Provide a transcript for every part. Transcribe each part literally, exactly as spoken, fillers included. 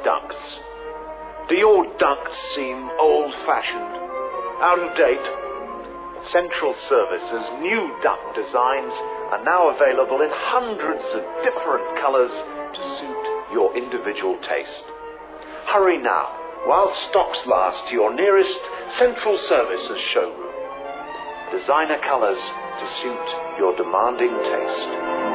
ducts. Do your ducts seem old-fashioned, out of date? Central Services' new duct designs are now available in hundreds of different colours to suit your individual taste. Hurry now, while stocks last, to your nearest Central Services showroom. Designer colours to suit your demanding taste.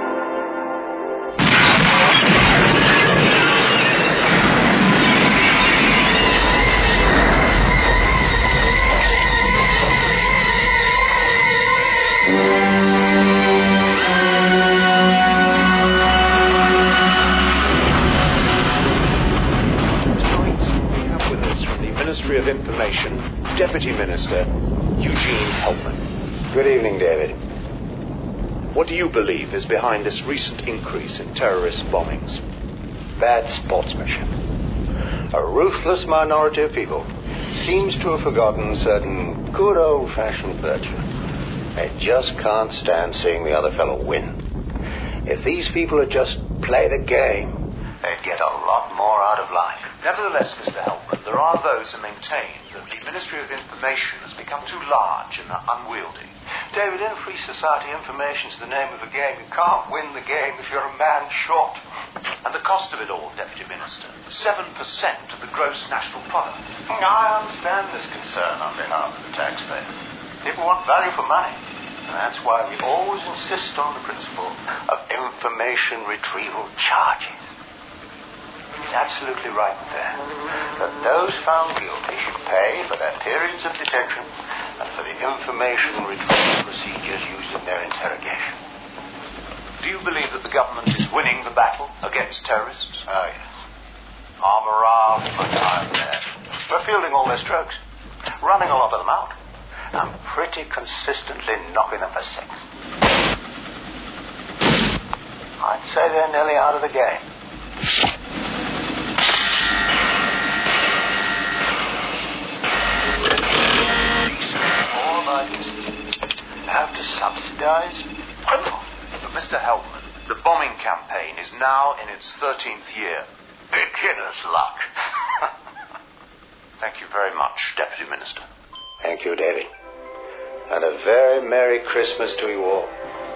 Ministry of Information, Deputy Minister Eugene Helpman. Good evening, David. What do you believe is behind this recent increase in terrorist bombings? Bad sportsmanship. A ruthless minority of people seems to have forgotten certain good old-fashioned virtue. They just can't stand seeing the other fellow win. If these people had just played a game, they'd get a lot more out of life. Nevertheless, Mister Helpman, there are those who maintain that the Ministry of Information has become too large and unwieldy. David, in a free society, information's the name of the game. You can't win the game if you're a man short. And the cost of it all, Deputy Minister, seven percent of the gross national product. I understand this concern on behalf of the taxpayer. People want value for money. And that's why we always insist on the principle of information retrieval charges. It's absolutely right there that those found guilty should pay for their periods of detention and for the information retrieval procedures used in their interrogation. Do you believe that the government is winning the battle against terrorists? Oh, yes. Our morale is much higher there. We're fielding all their strokes, running a lot of them out, and pretty consistently knocking them for six. I'd say they're nearly out of the game. Have to subsidize criminals. But Mister Helpman, the bombing campaign is now in its thirteenth year. Beginner's luck. Thank you very much, Deputy Minister. Thank you, David. And a very Merry Christmas to you all.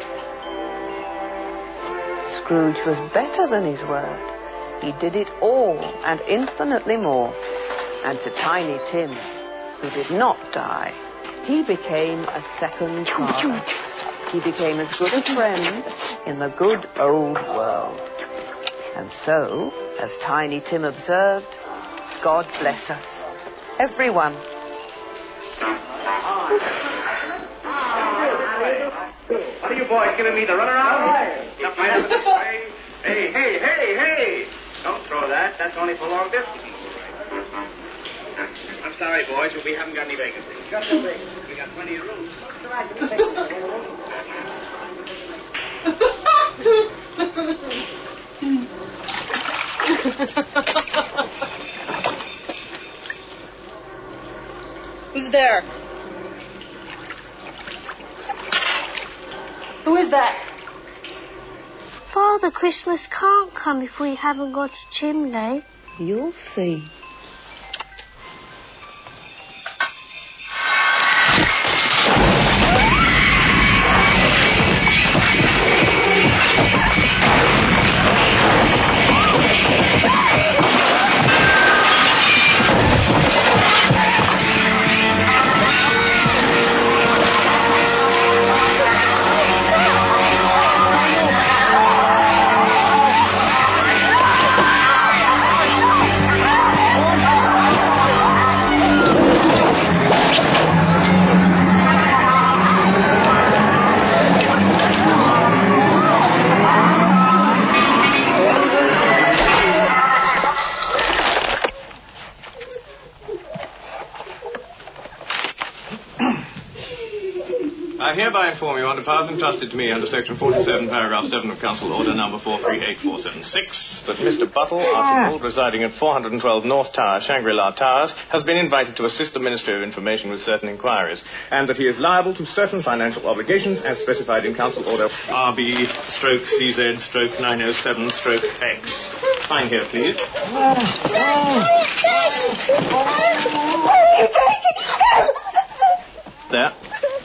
Scrooge was better than his word. He did it all and infinitely more. And to Tiny Tim, who did not die, he became a second father. He became as good a friend in the good old world. And so, as Tiny Tim observed, God bless us, everyone. What are you boys giving me the runaround? Hey, hey, hey, hey! Don't throw that. That's only for long distance. I'm sorry, boys, but we haven't got any vacancies. Got no vacancies. We got plenty of rooms. Who's there? Who is that? Father Christmas can't come if we haven't got a chimney. You'll see. I hereby inform you under powers entrusted to me under Section forty-seven, Paragraph seven of Council Order Number four three eight four seven six that Mister Buttle, Archibald, residing at four hundred twelve North Tower, Shangri-La Towers, has been invited to assist the Ministry of Information with certain inquiries, and that he is liable to certain financial obligations as specified in Council Order R B stroke C Z stroke nine oh seven stroke X. Sign here, please. There.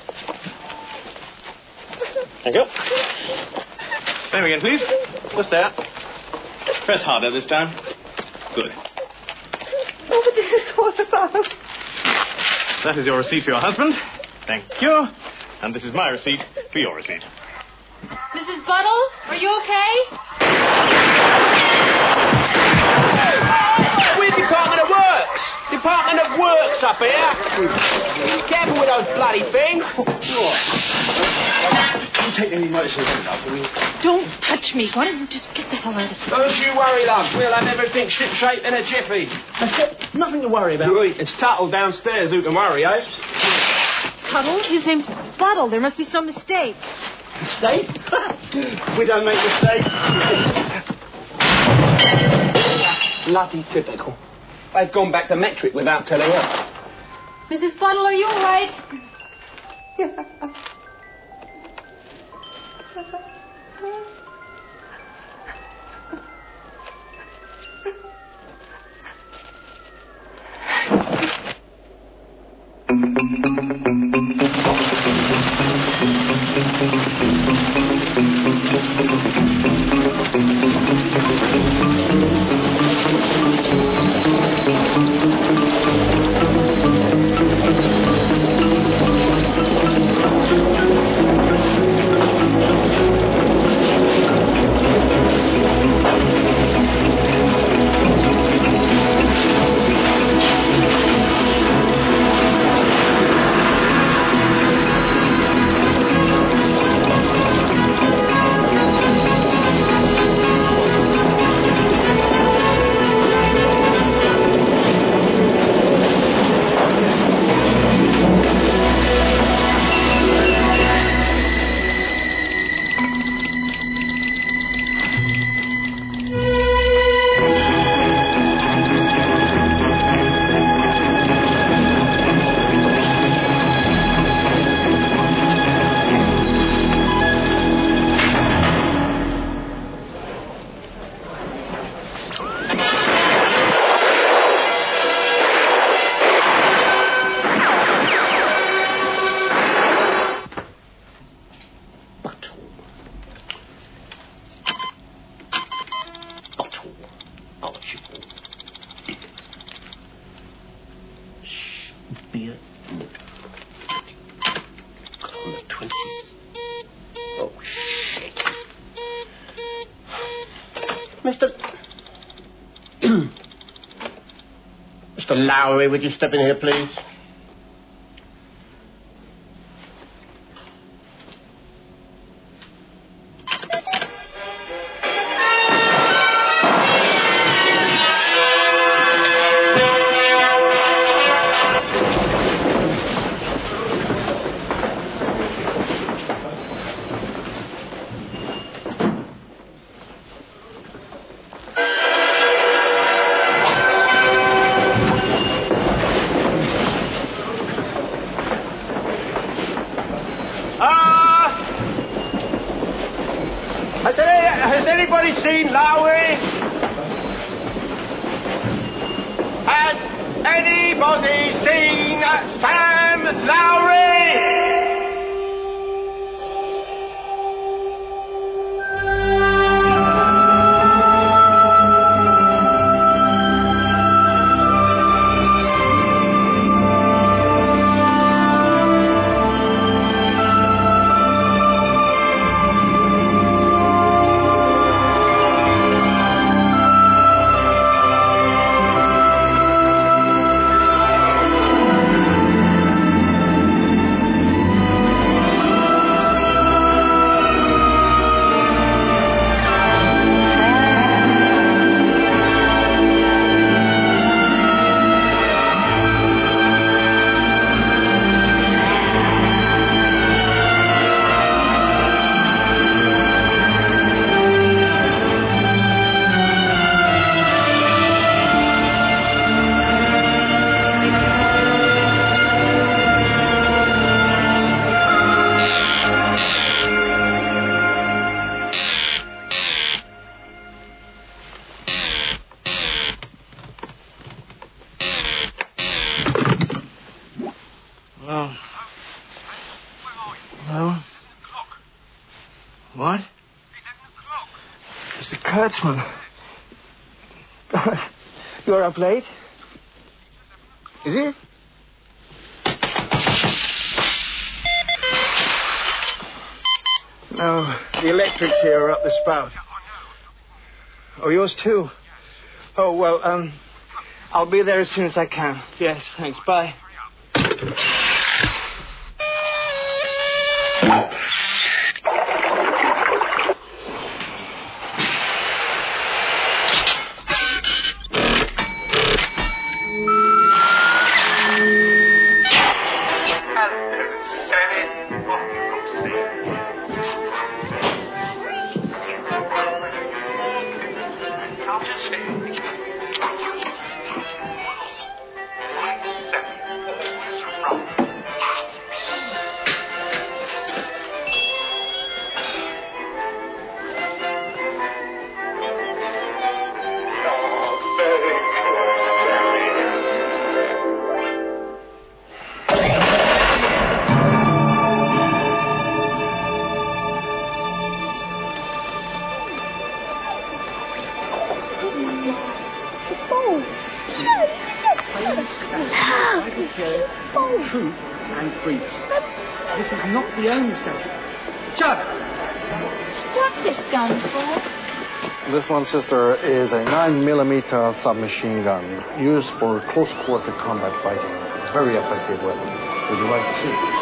Thank you. Same again, please. Just there. Press harder this time. Good. Oh, but this is what about? That is your receipt for your husband. Thank you. And this is my receipt for your receipt. Missus Buttle, are you okay? We're Department of Works. Department of Works up here. Be careful with those bloody things. Don't take any notice of it, love, will you? Don't touch me. Why don't you just get the hell out of here? Don't you worry, love. We'll have everything ship-shape in a jiffy. That's it. Nothing to worry about. Right, it's Tuttle downstairs who can worry, eh? Tuttle? His name's Buttle. There must be some mistake. Mistake? We don't make mistakes. Bloody typical. They've gone back to metric without telling us. Missus Buttle, are you all right? Mister... Mister Lowry, would you step in here, please? Has anybody seen Lowry? Has anybody seen Sam Lowry? Hertzman. You're up late? Is it? No, the electrics here are up the spout. Oh, yours too? Oh, well, um, I'll be there as soon as I can. Yes, thanks. Bye. Truth and freedom. This is not the only station. Chuck! What's this gun for? This one, sister, is a nine millimeter submachine gun used for close quarter combat fighting. Very effective weapon. Would you like to see it?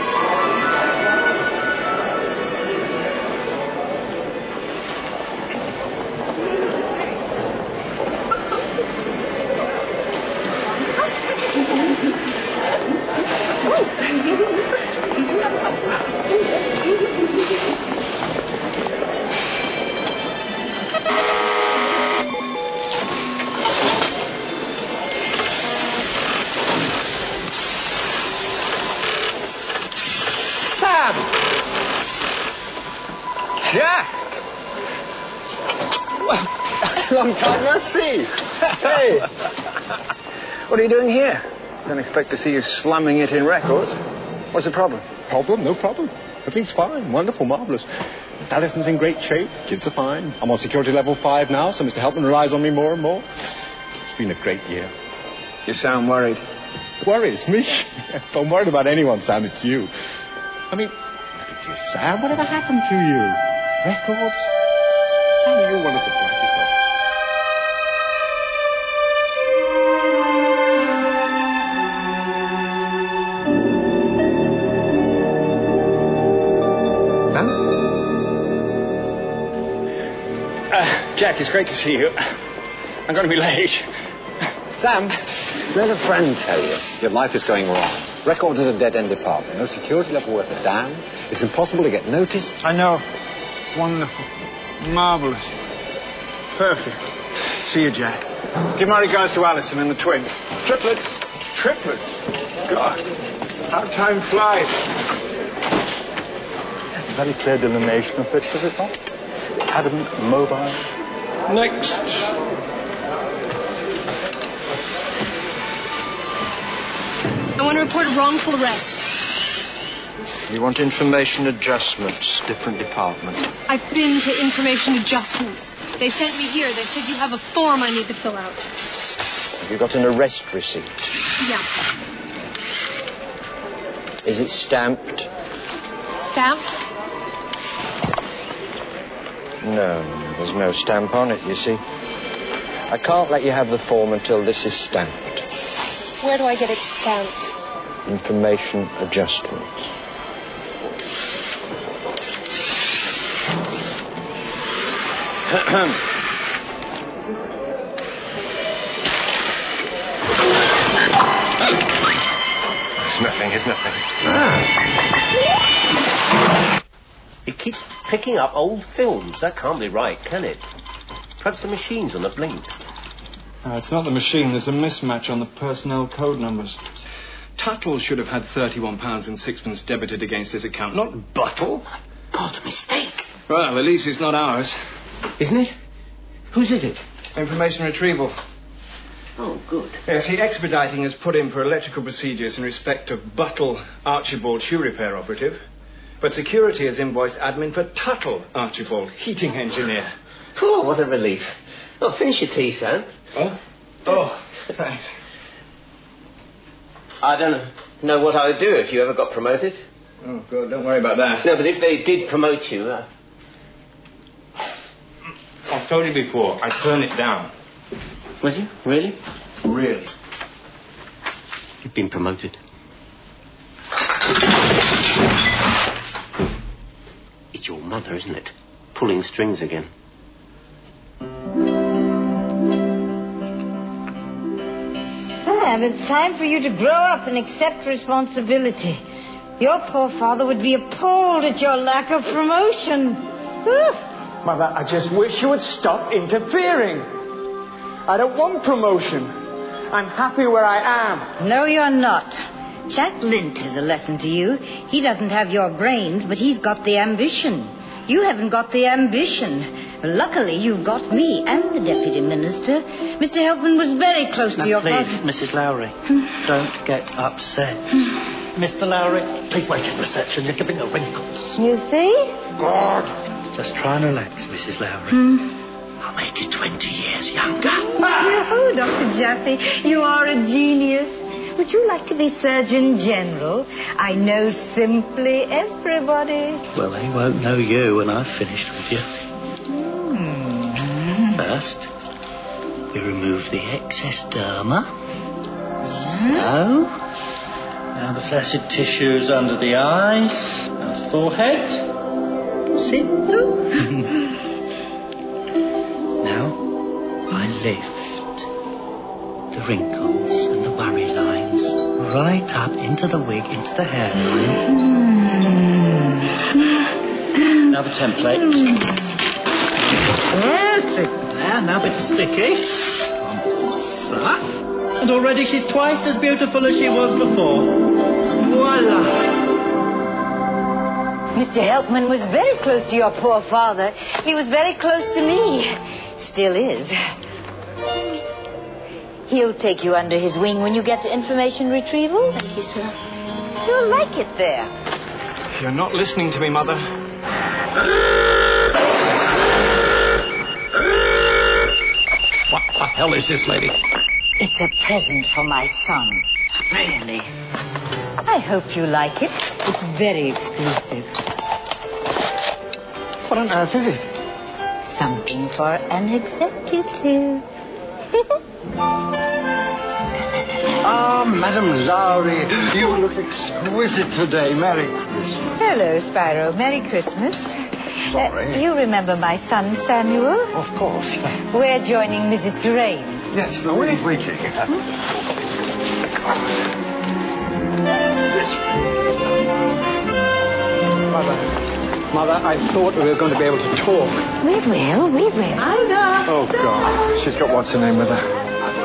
Jack! Well, long time no see. Hey! What are you doing here? Don't expect to see you slumming it in records. What's the problem? Problem? No problem. Everything's fine. Wonderful, marvellous. Allison's in great shape. Kids are fine. I'm on security level five now, so Mister Helpman relies on me more and more. It's been a great year. You sound worried. Worried? Me? If I'm worried about anyone, Sam, it's you. I mean, look at you, Sam. Whatever happened to you? Records? Sam, you're wonderful. Like yourself. Uh, Jack, it's great to see you. I'm going to be late. Sam, let a friend tell you your life is going wrong. Records is a dead-end department. No security level worth a damn. It's impossible to get noticed. I know. Wonderful. Marvellous. Perfect. See you, Jack. Give my regards to Allison and the twins. Triplets. Triplets. God, how time flies. That's a very clear delineation of bits, is it not? Adamant, mobile. Next. I want to report a wrongful arrest. You want information adjustments, different department. I've been to information adjustments. They sent me here. They said you have a form I need to fill out. Have you got an arrest receipt? Yeah. Is it stamped? Stamped? No, there's no stamp on it, you see. I can't let you have the form until this is stamped. Where do I get it stamped? Information adjustments. It's nothing, it's nothing. It keeps picking up old films. That can't be right, can it? Perhaps the machine's on the blink. No, it's not the machine. There's a mismatch on the personnel code numbers. Tuttle should have had thirty-one pounds and sixpence debited against his account, not Buttle. God, a mistake. Well, at least it's not ours. Isn't it? Whose is it? Information retrieval. Oh, good. Yes, the expediting has put in for electrical procedures in respect of Buttle Archibald shoe repair operative. But security has invoiced admin for Tuttle Archibald, heating engineer. Oh, what a relief. Oh, finish your tea, Sam. Oh? Oh, thanks. I don't know, know what I would do if you ever got promoted. Oh, good. Don't worry about that. No, but if they did promote you... Uh... I've told you before, I'd turn it down. Would you? Really? Really. You've been promoted. It's your mother, isn't it? Pulling strings again. Sam, it's time for you to grow up and accept responsibility. Your poor father would be appalled at your lack of promotion. Mother, I just wish you would stop interfering. I don't want promotion. I'm happy where I am. No, you're not. Jack Lint is a lesson to you. He doesn't have your brains, but he's got the ambition. You haven't got the ambition. Luckily, you've got me and the Deputy Minister. Mister Helpman was very close now, to your please, father. Missus Lowry, don't get upset. Mister Lowry, please wait at reception. You're giving her wrinkles. You see? God. Just try and relax, Missus Lowry. Hmm. I'll make you twenty years younger. Oh, Doctor Jaffe, you are a genius. Would you like to be Surgeon General? I know simply everybody. Well, they won't know you when I've finished with you. Hmm. First, we remove the excess derma. So, now the flaccid tissues under the eyes and forehead. See through. Now, I lift the wrinkles and the worry lines right up into the wig, into the hairline. Mm. Now the template. Perfect. There, now a bit sticky. And already she's twice as beautiful as she was before. Voila. Mister Helpman was very close to your poor father. He was very close to me. Still is. He'll take you under his wing when you get to information retrieval. Thank you, sir. You'll like it there. You're not listening to me, Mother. What the hell is this, lady? It's a present for my son. Really? I hope you like it. It's very exclusive. What on earth is it? Something for an executive. Ah, Madame Lowry, you look exquisite today. Merry Christmas. Hello, Spyro. Merry Christmas. Sorry. Uh, you remember my son, Samuel? Of course. We're joining Missus Terrain. Yes, no, he's waiting. Mother. Mother, I thought we were going to be able to talk. We will, we will. Ida! Oh, God. She's got what's her name with her.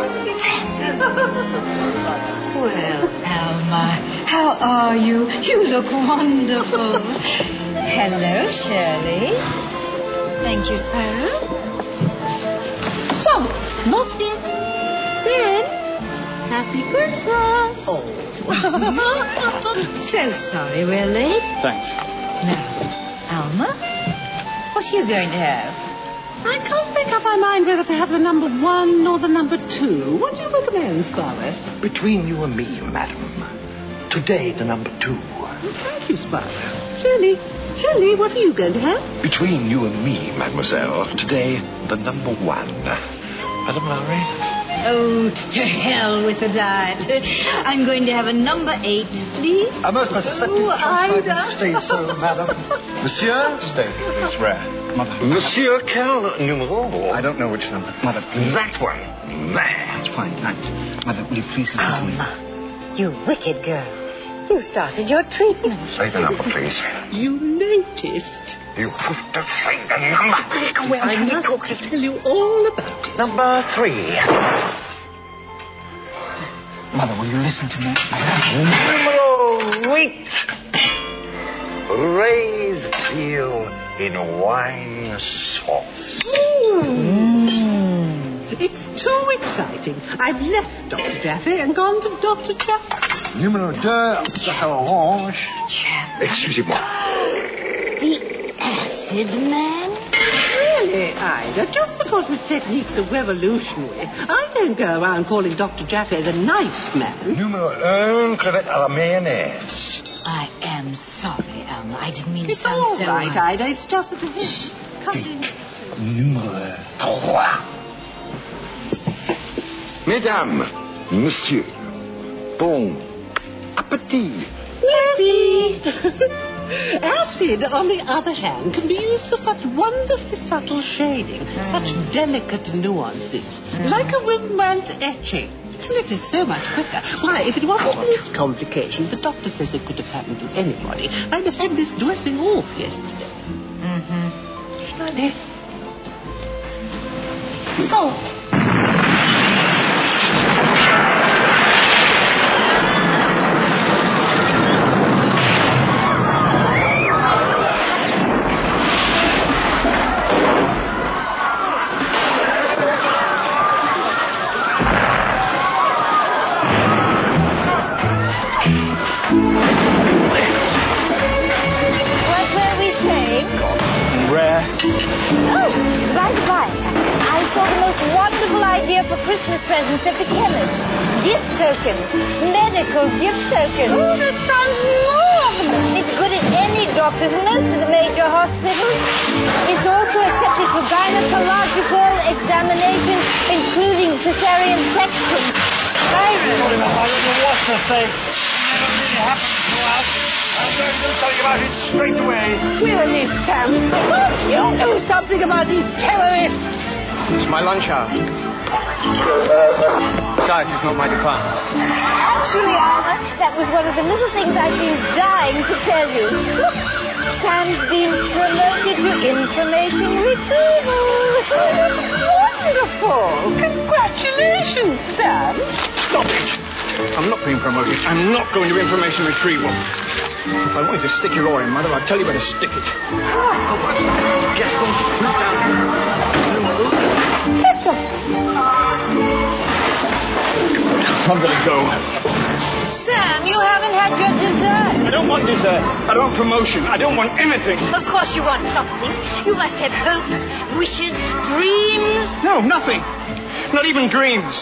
Well, Alma, how are you? You look wonderful. Hello, Shirley. Thank you, Spyro. So, not yet. Then, happy Christmas. Oh. So sorry we're late. Thanks. Now, Alma, what are you going to have? I can't make up my mind whether to have the number one or the number two. What do you recommend, Scarlett? Between you and me, madam. Today, the number two. Thank you, Scarlett. Shirley, Shirley, what are you going to have? Between you and me, mademoiselle. Today, the number one. Madame Lowry? Oh, to hell with the diet. I'm going to have a number eight, please. A most perceptive Oh, Ida. Say so, madam. Monsieur? Stay, it's rare. Mother. Monsieur Cal numero. I don't know which number. Mother, please. That one. That's fine, thanks. Mother, will you please listen to me? Alma, you wicked girl. You started your treatment. Say the number, please. You noticed. You have to say the number. Well, I must to tell you all about it. Number three. Mother, will you listen to me? Numero eight. Raised veal in wine sauce. Mm. It's too exciting. I've left Doctor Jaffe and gone to Doctor Jaffe. Numero deux, the orange. Excusez-moi. The acid man? Really, Ida, just because his techniques are revolutionary, I don't go around calling Doctor Jaffe the knife man. Numero un crevette à la mayonnaise. I am sorry, Alma. I didn't mean to It's sound all so... right, Ida. It's just that it comes in. Numero trois. Mesdames, Monsieur, bon appétit. Merci. Acid, on the other hand, can be used for such wonderfully subtle shading, mm. such delicate nuances, mm. like a Rembrandt's etching. And it is so much quicker. Why, if it wasn't for this complication, the doctor says it could have happened to anybody. I'd have had this dressing off yesterday. Mm-hmm. Shall I? Salt. For Christmas presents at the chemist. Gift tokens. Medical gift tokens. Oh, that sounds marvelous. It's good at any doctor's, most of the major hospitals. It's also accepted for gynecological examination, including cesarean section. Byron. I don't know what to say. It really happened to us. I'm going to tell you about it straight away. Really, Sam? You do something about these terrorists. It's my lunch hour. Besides, it's not my department. Actually, Alma, that was one of the little things I've been dying to tell you. Look, Sam's been promoted to information retrieval. Wonderful. Congratulations, Sam. Stop it. I'm not being promoted. I'm not going to information retrieval. If I want you to stick your oar in, Mother, I'll tell you where to stick it. Guess what? Put down. I'm going to go. Sam, you haven't had your dessert. I don't want dessert. I don't want promotion. I don't want anything. Of course you want something. You must have hopes, wishes, dreams. No, nothing. Not even dreams.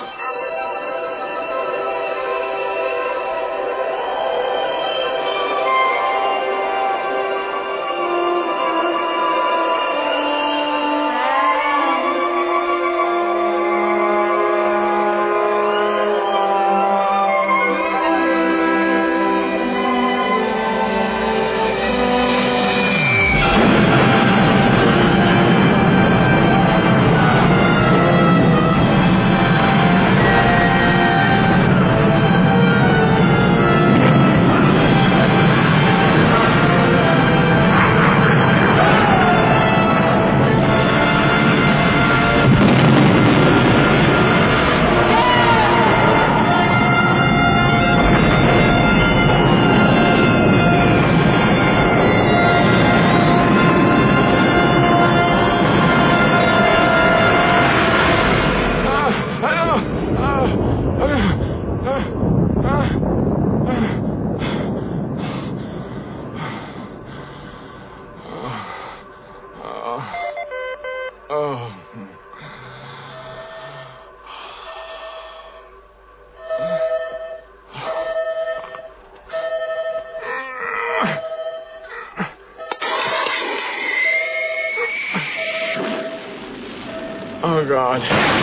Oh, God.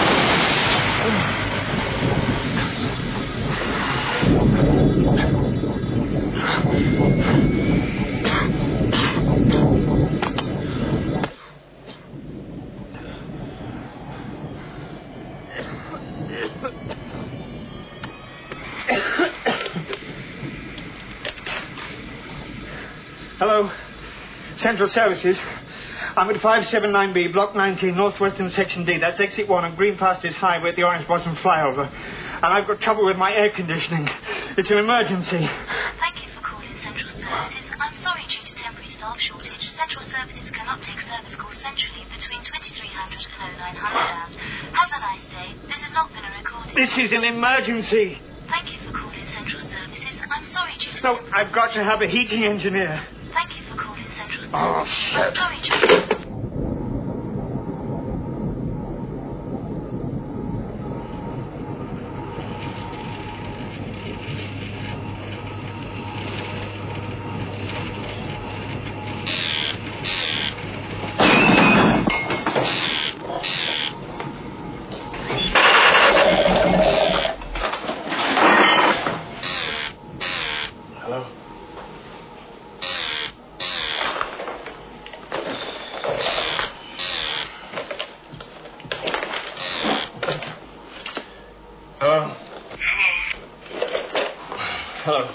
Hello. Central Services. I'm at five seven nine B, Block nineteen, Northwestern Section D. That's Exit one on Green Pastures Highway at the Orange Blossom Flyover. And I've got trouble with my air conditioning. It's an emergency. Thank you for calling Central Services. I'm sorry, due to temporary staff shortage, Central Services cannot take service calls centrally between twenty-three hundred and oh nine hundred hours. Have a nice day. This has not been a recording. This is an emergency. Thank you for calling Central Services. I'm sorry, due to... No, I've got to have a heating engineer. Thank you for calling Central Services. Oh, shit. I'm sorry, due to... Hello.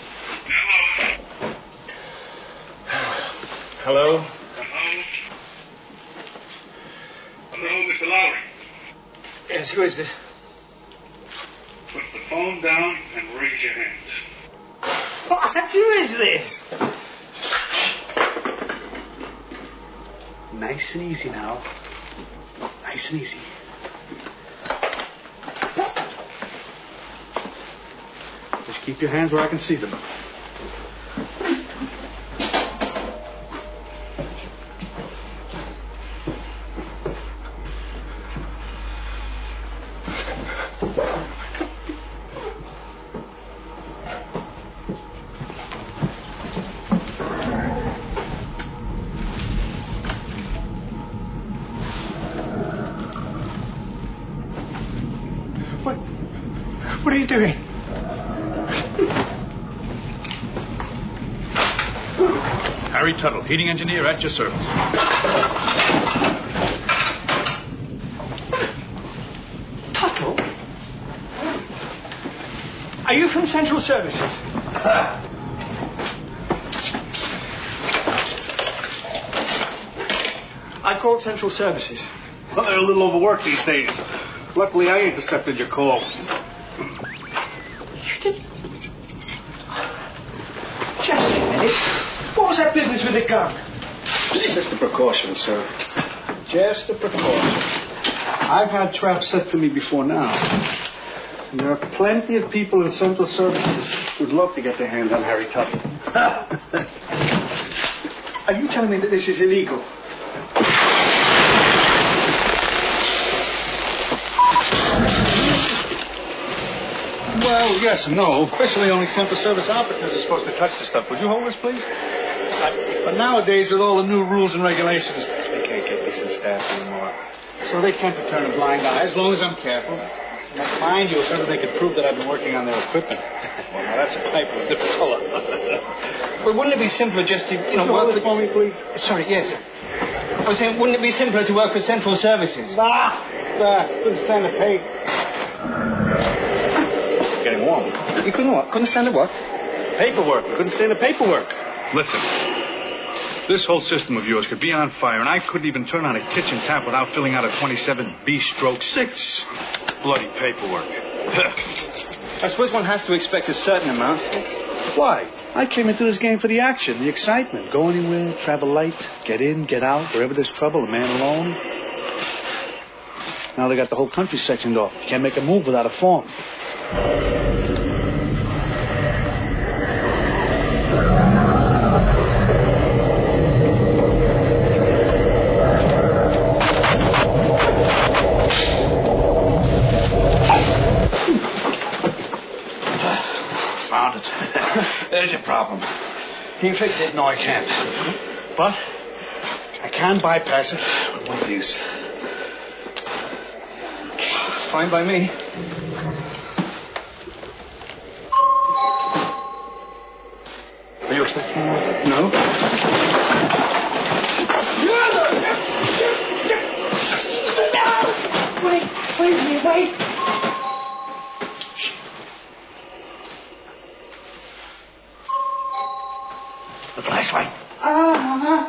Hello? Hello? Hello, Mister Lowry. Yes, who is this? Put the phone down and raise your hands. What? Who is this? Nice and easy now. Nice and easy. Just keep your hands where I can see them. What are you doing? Harry Tuttle, heating engineer at your service. Tuttle? Are you from Central Services? I called Central Services. Well, they're a little overworked these days. Luckily, I intercepted your call. Just a minute. What was that business with the gun? It's just a precaution, sir. Just a precaution. I've had traps set for me before now. And there are plenty of people in Central Services who'd love to get their hands on Harry Tuttle. Are you telling me that this is illegal? Well, yes and no. Officially, only Central Service operatives are supposed to touch the stuff. Would you hold this, please? But nowadays, with all the new rules and regulations, they can't get decent staff anymore. So they tend to turn a blind eye, as long as I'm careful. And mind you, so that they could prove that I've been working on their equipment. Well, now that's a pipe of a different color. Well, wouldn't it be simpler just to, you know, Hold work this with... for me, please. Sorry, yes. I was saying, wouldn't it be simpler to work for Central Services? Nah, nah, couldn't stand the pay. Getting warm. You couldn't what? Couldn't stand the what? Paperwork. Couldn't stand the paperwork. Listen. This whole system of yours could be on fire, and I couldn't even turn on a kitchen tap without filling out a twenty-seven B stroke six. Bloody paperwork. I suppose one has to expect a certain amount. Why? I came into this game for the action, the excitement. Go anywhere, travel light, get in, get out. Wherever there's trouble, a man alone. Now they got the whole country sectioned off. You can't make a move without a form. Found it. There's your problem. Can you fix it? No, I can't. But I can bypass it with one of these. It's fine by me. Are you expecting more? No. Wait, wait, wait. The flashlight. Ah.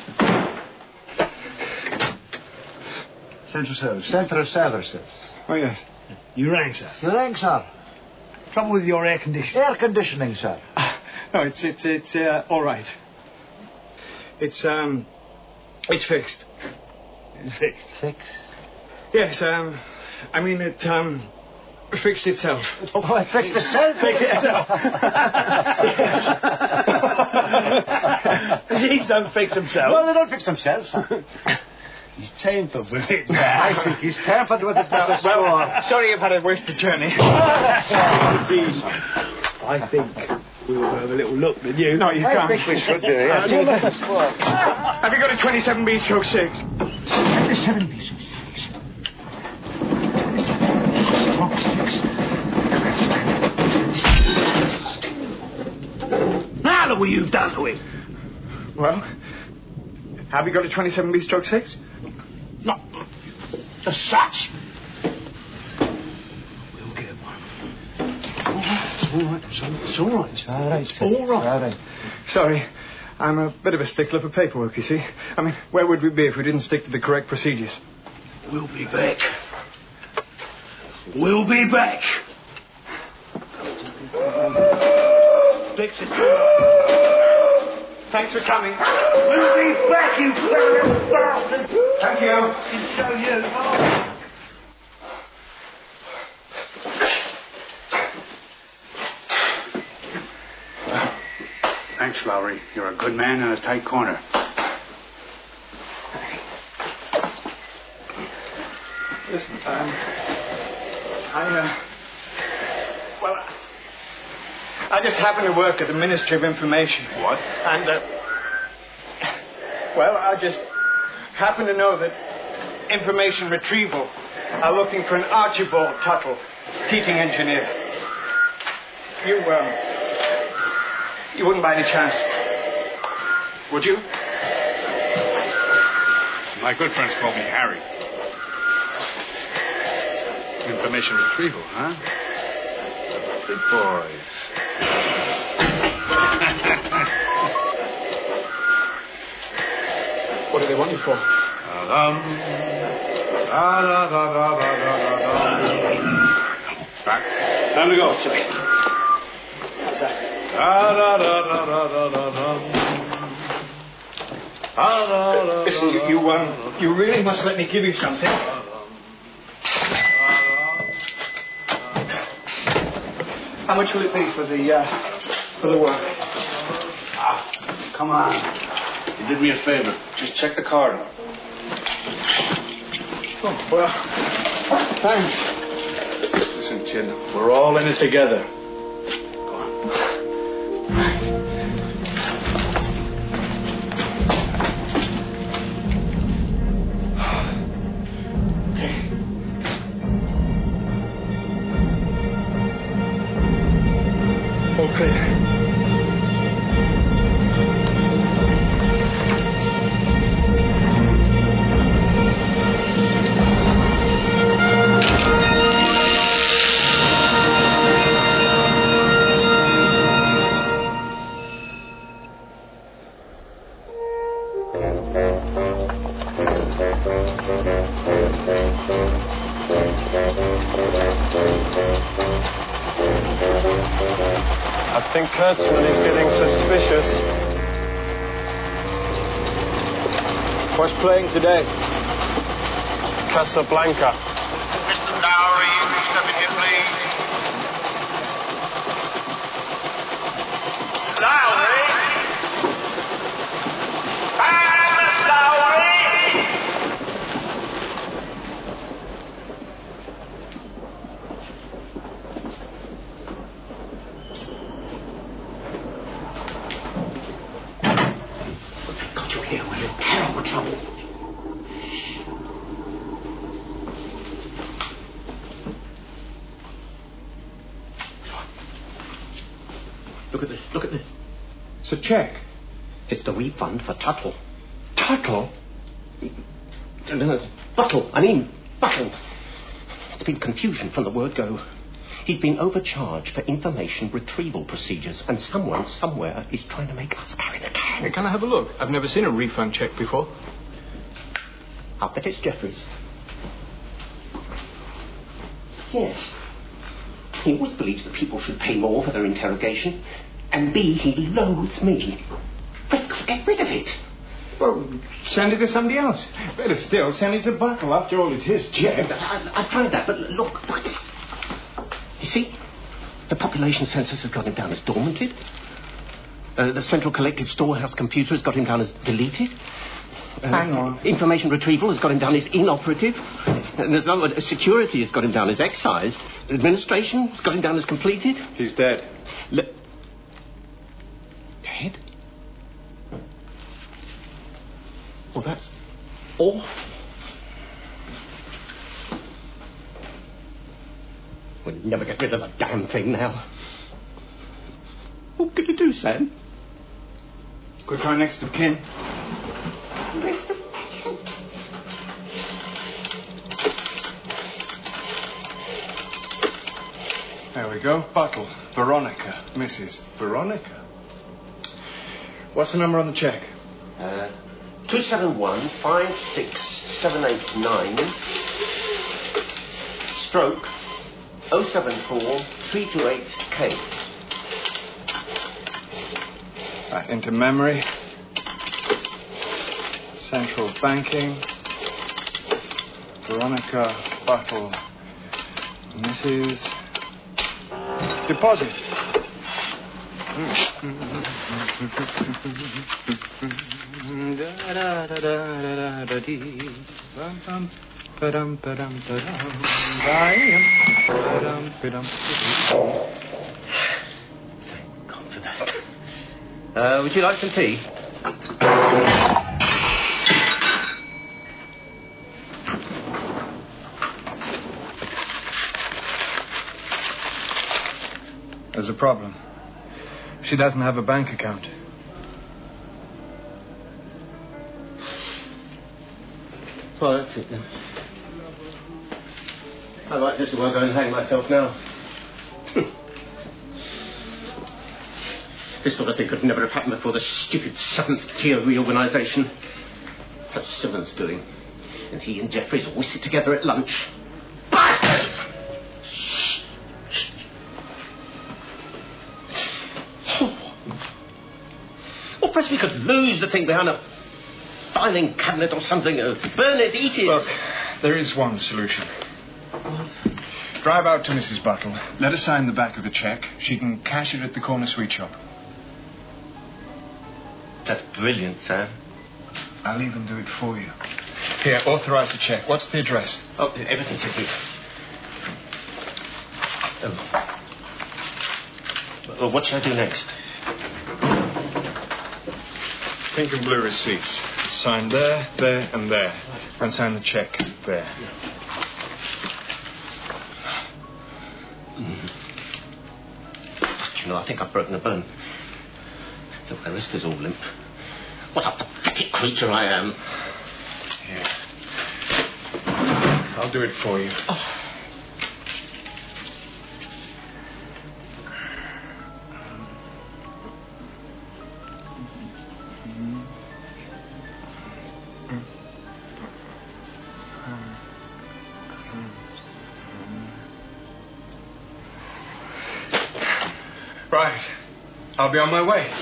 Central Service. Central Services. Oh, yes. You rang, sir. You rang, sir. Trouble with your air conditioning. Air conditioning, sir. No, it's it's it's uh, all right. It's um, it's fixed. It's fixed. Fixed. Yes, um, I mean it um, fixed itself. Oh, it fixed itself. Fixed itself. Yes. He don't fix himself. Well, they don't fix themselves, sir. He's tampered with it. I think he's tampered with it. Well, well, sorry you've had a wasted journey. I think we will have a little look, did you? No, you I can't. think we should do, yes. Uh, Have you got a twenty-seven B stroke six? twenty-seven B stroke six. Stroke six. Now look what you've done to it. Well, have you got a twenty-seven B stroke six? No. Just such. We'll get one. all right. It's all, it's all right. It's all right. It's all right. Sorry. I'm a bit of a stickler for paperwork, you see. I mean, where would we be if we didn't stick to the correct procedures? We'll be back. We'll be back. Fix it. Thanks for coming. We'll be back, you little bastard. Thank you. I'll show you. Thanks, Lowry. You're a good man in a tight corner. Listen, um, I, uh, well, I just happen to work at the Ministry of Information. What? And, uh, well, I just happen to know that Information Retrieval are looking for an Archibald Tuttle, teaching engineer. You, um, you wouldn't by any chance, would you? My good friends call me Harry. Information retrieval, huh? Big boys. What do they want you for? Da-dum. Da-da-da-da-da-da-da. Back. Time to go. Listen, you, you, um, you really must let me give you something. How much will it be for the, uh, for the work? Ah, come on. You did me a favor. Just check the card. Oh, well, thanks. Listen, Chin, we're all in this together. I think Kurtzman is getting suspicious. What's playing today? Casablanca. Mister Lowry, step in here, please. Lowry! Mister Lowry! Got you here. We're in terrible trouble. Look at this. Look at this. It's a check. It's the refund for Tuttle. Tuttle? No, no, Buttle. I mean, Buttle. It's been confusion from the word go. He's been overcharged for information retrieval procedures, and someone somewhere is trying to make us carry the can. Hey, can I have a look? I've never seen a refund check before. I'll bet it's Jeffries. Yes. He always believes that people should pay more for their interrogation. And B, he loathes me. But get rid of it. Well, send it to somebody else. Better still, send it to Buttle. After all, it's his check. I, I've tried that, but look, look at this. You see? The population census has got him down as dormanted. Uh, the Central Collective Storehouse computer has got him down as deleted. Uh, Hang on. Information retrieval has got him down as inoperative. And there's another, security has got him down as excised. Administration has got him down as completed. He's dead. Le- dead? Well, that's awful. We'll never get rid of the damn thing now. What can you do, Sam? Could try next of kin. Next of kin? There we we go. Buttle. Veronica. Missus Veronica. What's the number on the cheque? Uh, two seven one five six seven eight nine. Stroke oh seven four three two eight K. Back into memory. Central banking. Veronica Buttle. Missus Deposit. Thank God for that. Uh, would you like some tea? There's a problem. She doesn't have a bank account. Well, that's it then. I like this, so I'll go and hang myself now. This sort of thing could never have happened before the stupid seventh tier reorganisation. That's Simmons' doing. And he and Jeffries always sit together at lunch. Bastards! Or perhaps we could lose the thing behind a filing cabinet or something. Uh, burn it, eat it. Look, there is one solution. Drive out to Missus Buttle. Let her sign the back of the cheque. She can cash it at the corner sweet shop. That's brilliant, Sam. I'll even do it for you. Here, authorise the cheque. What's the address? Oh, everything's here. Oh. Well, what shall I do next? Pink and blue receipts. Sign there, there, and there. And sign the cheque there. Mm. You know, I think I've broken a bone. Look, the wrist is all limp. What a pathetic creature I am. Here. I'll do it for you. Oh. Right. I'll be on my way.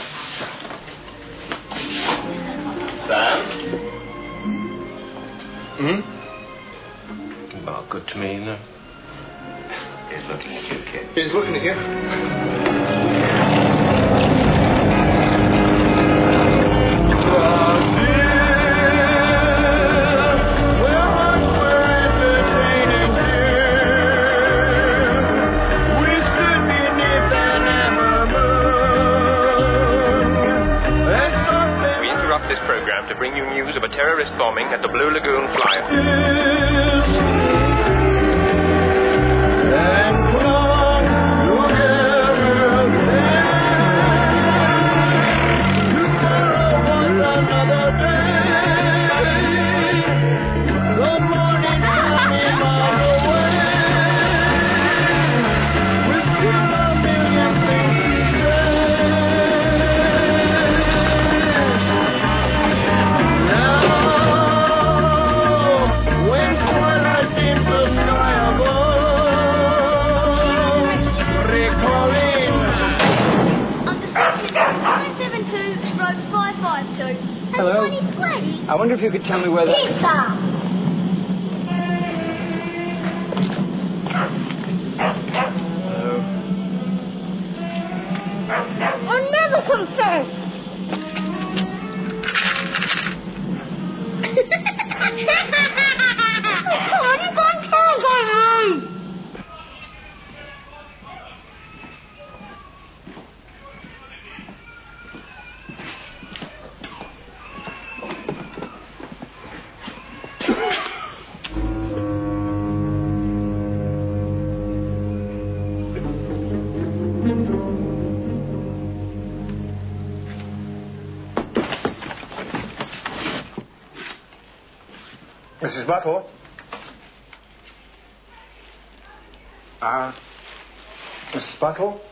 Sam? Hmm? Well, good to me, no? He's looking at you, kid. He's looking at you. To bring you news of a terrorist bombing at the Blue Lagoon flyover. Hello? I wonder if you could tell me where that... Pizza! Hello? I'll never confess! Oh, you can't talk on me! Missus Buttle? Uh, Missus Buckle?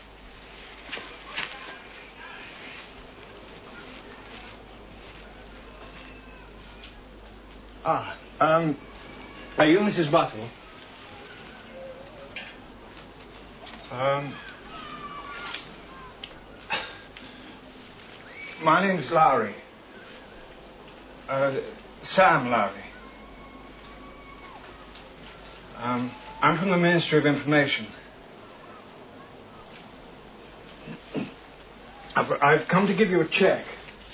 Ah, um, are you Missus Buckle? Um, my name's Lowry. Uh, Sam Lowry. Um, I'm from the Ministry of Information. I've, I've come to give you a check.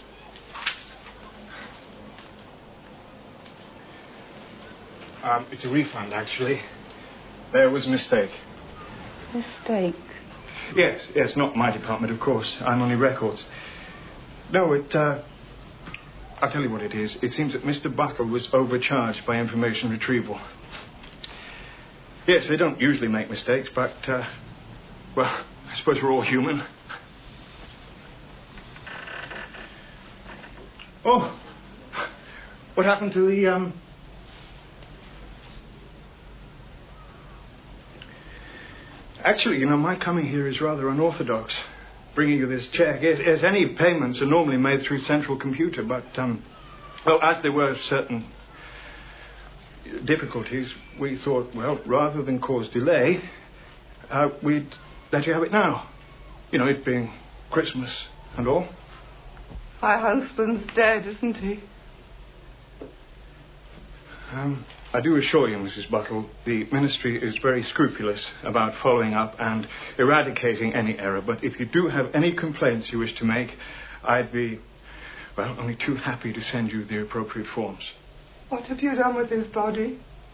Um, it's a refund, actually. There was a mistake. Mistake? Yes, yes, not my department, of course. I'm only records. No, it, uh... I'll tell you what it is. It seems that Mister Buckle was overcharged by information retrieval. Yes, they don't usually make mistakes, but, uh... well, I suppose we're all human. Oh! What happened to the, um... Actually, you know, my coming here is rather unorthodox. Bringing you this check. Yes, yes, any payments are normally made through central computer, but, um... well, as there were certain difficulties, we thought, well, rather than cause delay, uh, we'd let you have it now. You know, it being Christmas and all. My husband's dead, isn't he? Um, I do assure you, Missus Buckle, the Ministry is very scrupulous about following up and eradicating any error. But if you do have any complaints you wish to make, I'd be, well, only too happy to send you the appropriate forms. What have you done with his body?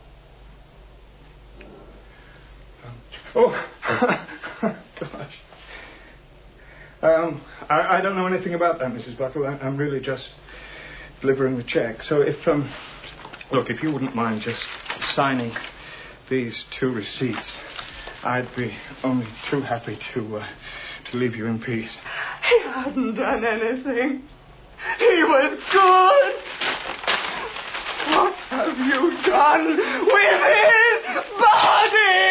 Um, oh, gosh. Um, I, I don't know anything about that, Missus Buckle. I, I'm really just delivering the check. So if, um... look, if you wouldn't mind just signing these two receipts, I'd be only too happy to uh, to leave you in peace. He hadn't done anything. He was good. What have you done with his body?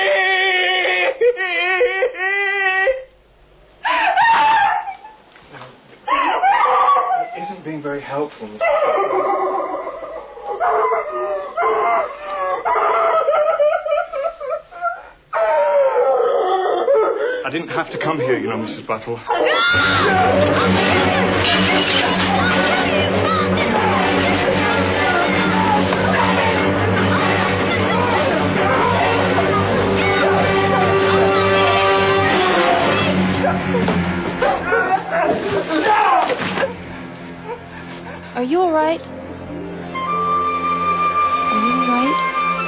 It isn't being very helpful, Mister I didn't have to come here, you know, Missus Buckle. Are you all right? Are you all right?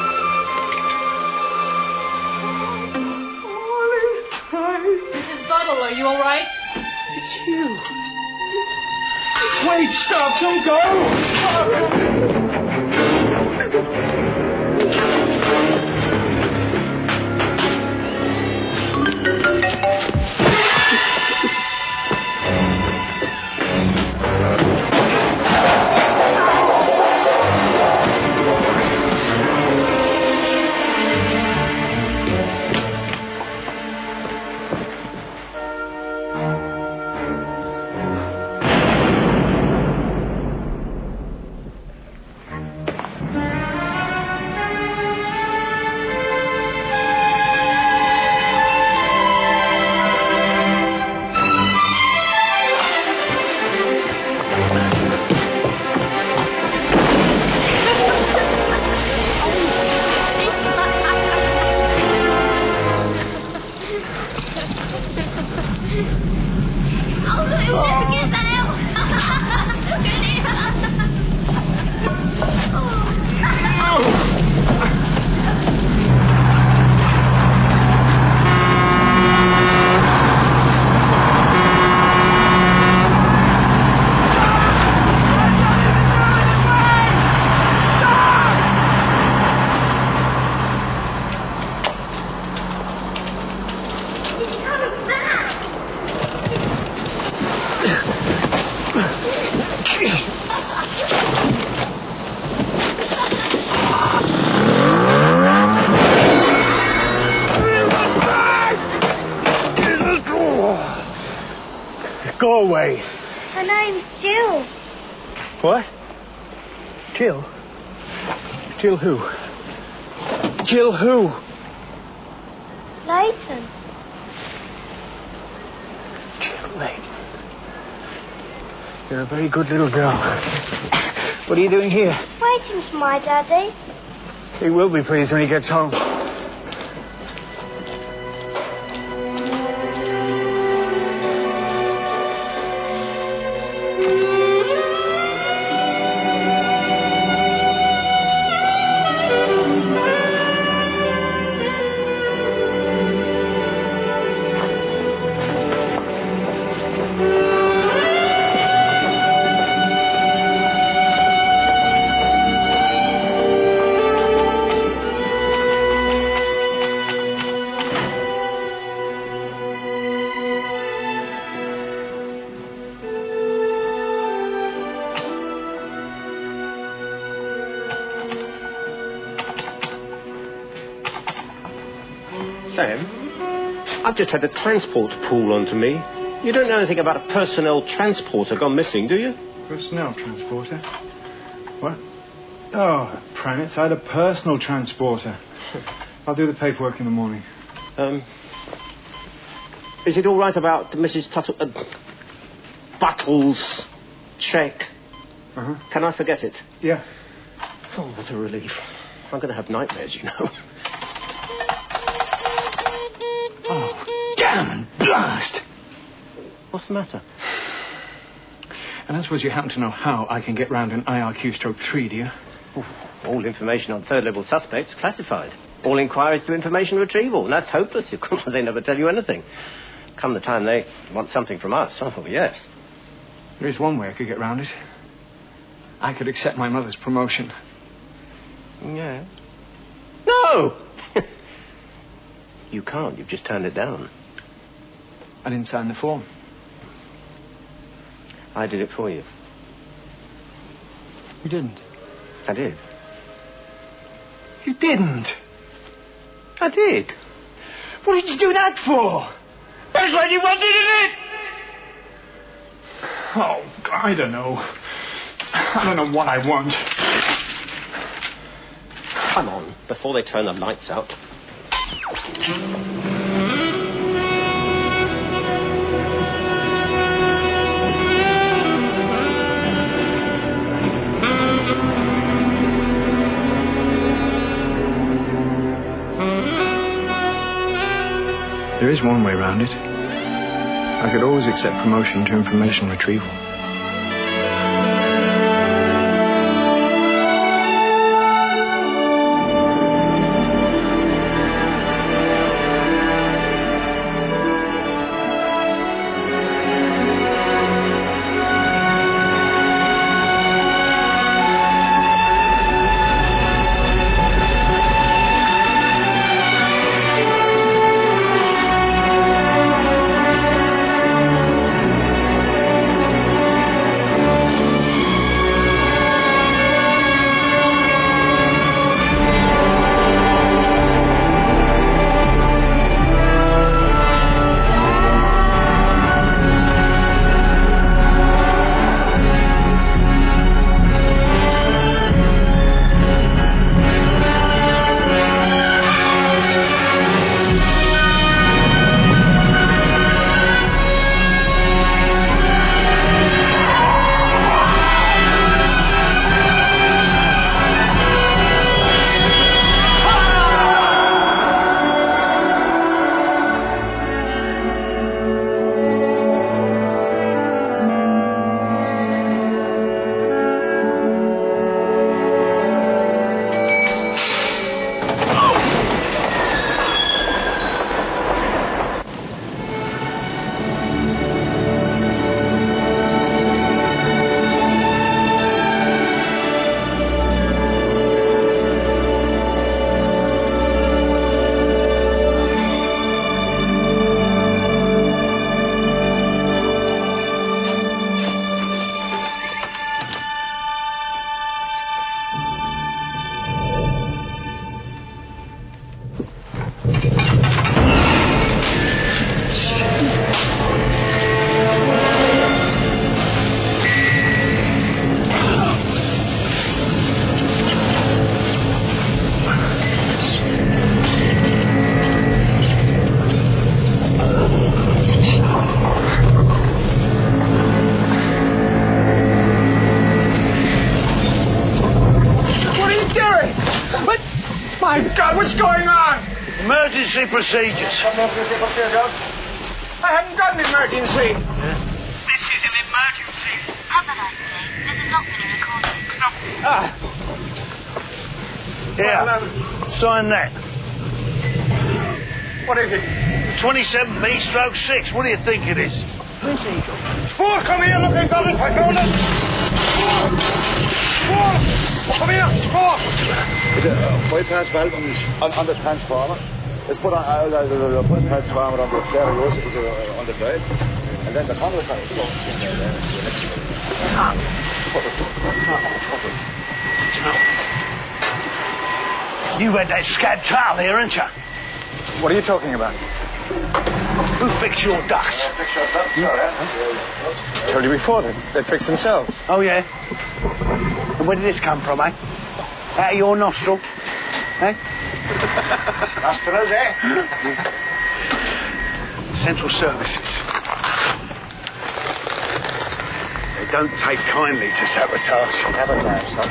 Missus Buttle, are you all right? It's you. Wait, stop, don't go! Go away. Her name's Jill. What? Jill? Jill who? Jill who? Leighton. Jill Leighton. You're a very good little girl. What are you doing here? Waiting for my daddy. He will be pleased when he gets home. Sam, I've just had a transport pull onto me. You don't know anything about a personnel transporter gone missing, do you? Personnel transporter? What? Oh, Pranitz, I had a personal transporter. I'll do the paperwork in the morning. Um, is it all right about Missus Tuttle... Uh, Buttle's cheque? Uh-huh. Can I forget it? Yeah. Oh, what a relief. I'm going to have nightmares, you know. Oh, damn and blast! What's the matter? I don't suppose you happen to know how I can get round an I R Q stroke three, do you? Oof. All information on third-level suspects classified. All inquiries to information retrieval. And that's hopeless. Of course, they never tell you anything. Come the time they want something from us. Oh, yes. There is one way I could get round it. I could accept my mother's promotion. Yeah. No! You can't. You've just turned it down. I didn't sign the form. I did it for you. You didn't? I did. You didn't? I did. What did you do that for? That's what you wanted, isn't it? Oh, I don't know. I don't know what I want. Come on, before they turn the lights out. There is one way round it. I could always accept promotion to information retrieval. emergency procedures. I haven't got an emergency. This is an emergency. Have a nice day. This has not been a recording. No. Ah. Yeah. Well, um, Sign that. what is it? twenty-seven B stroke six. What do you think it is? Where's Eagle? Four, come here. Look, they've got it. I found it. Four. Come here. Four. Is it uh, five past valve on, on, on the transformer? Let's put on uh, the, the, the, the transformer on the stereo uh, on the drive. And then the converter is going You had that scab towel here, ain't you? What are you talking about? Who fixed your ducks? I told you before, they, they fix themselves. Oh, yeah? And where did this come from, eh? Out of your nostril? Eh? Nostrils, eh? Central Services. They don't take kindly to sabotage. Sabotage, son.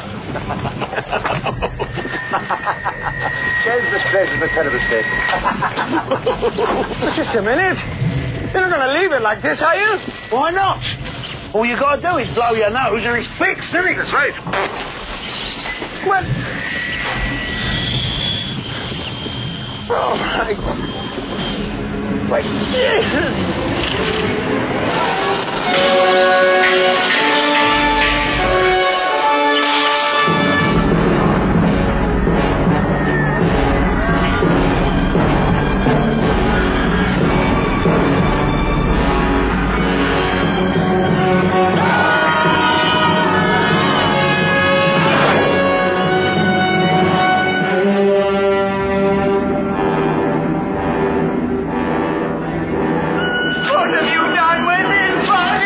Change this place is a terrible state. But just a minute. You're not going to leave it like this, are you? Why not? All you got to do is blow your nose and it's fixed, isn't it? That's right. Well... Oh, my... Wait. What have you done with it, buddy?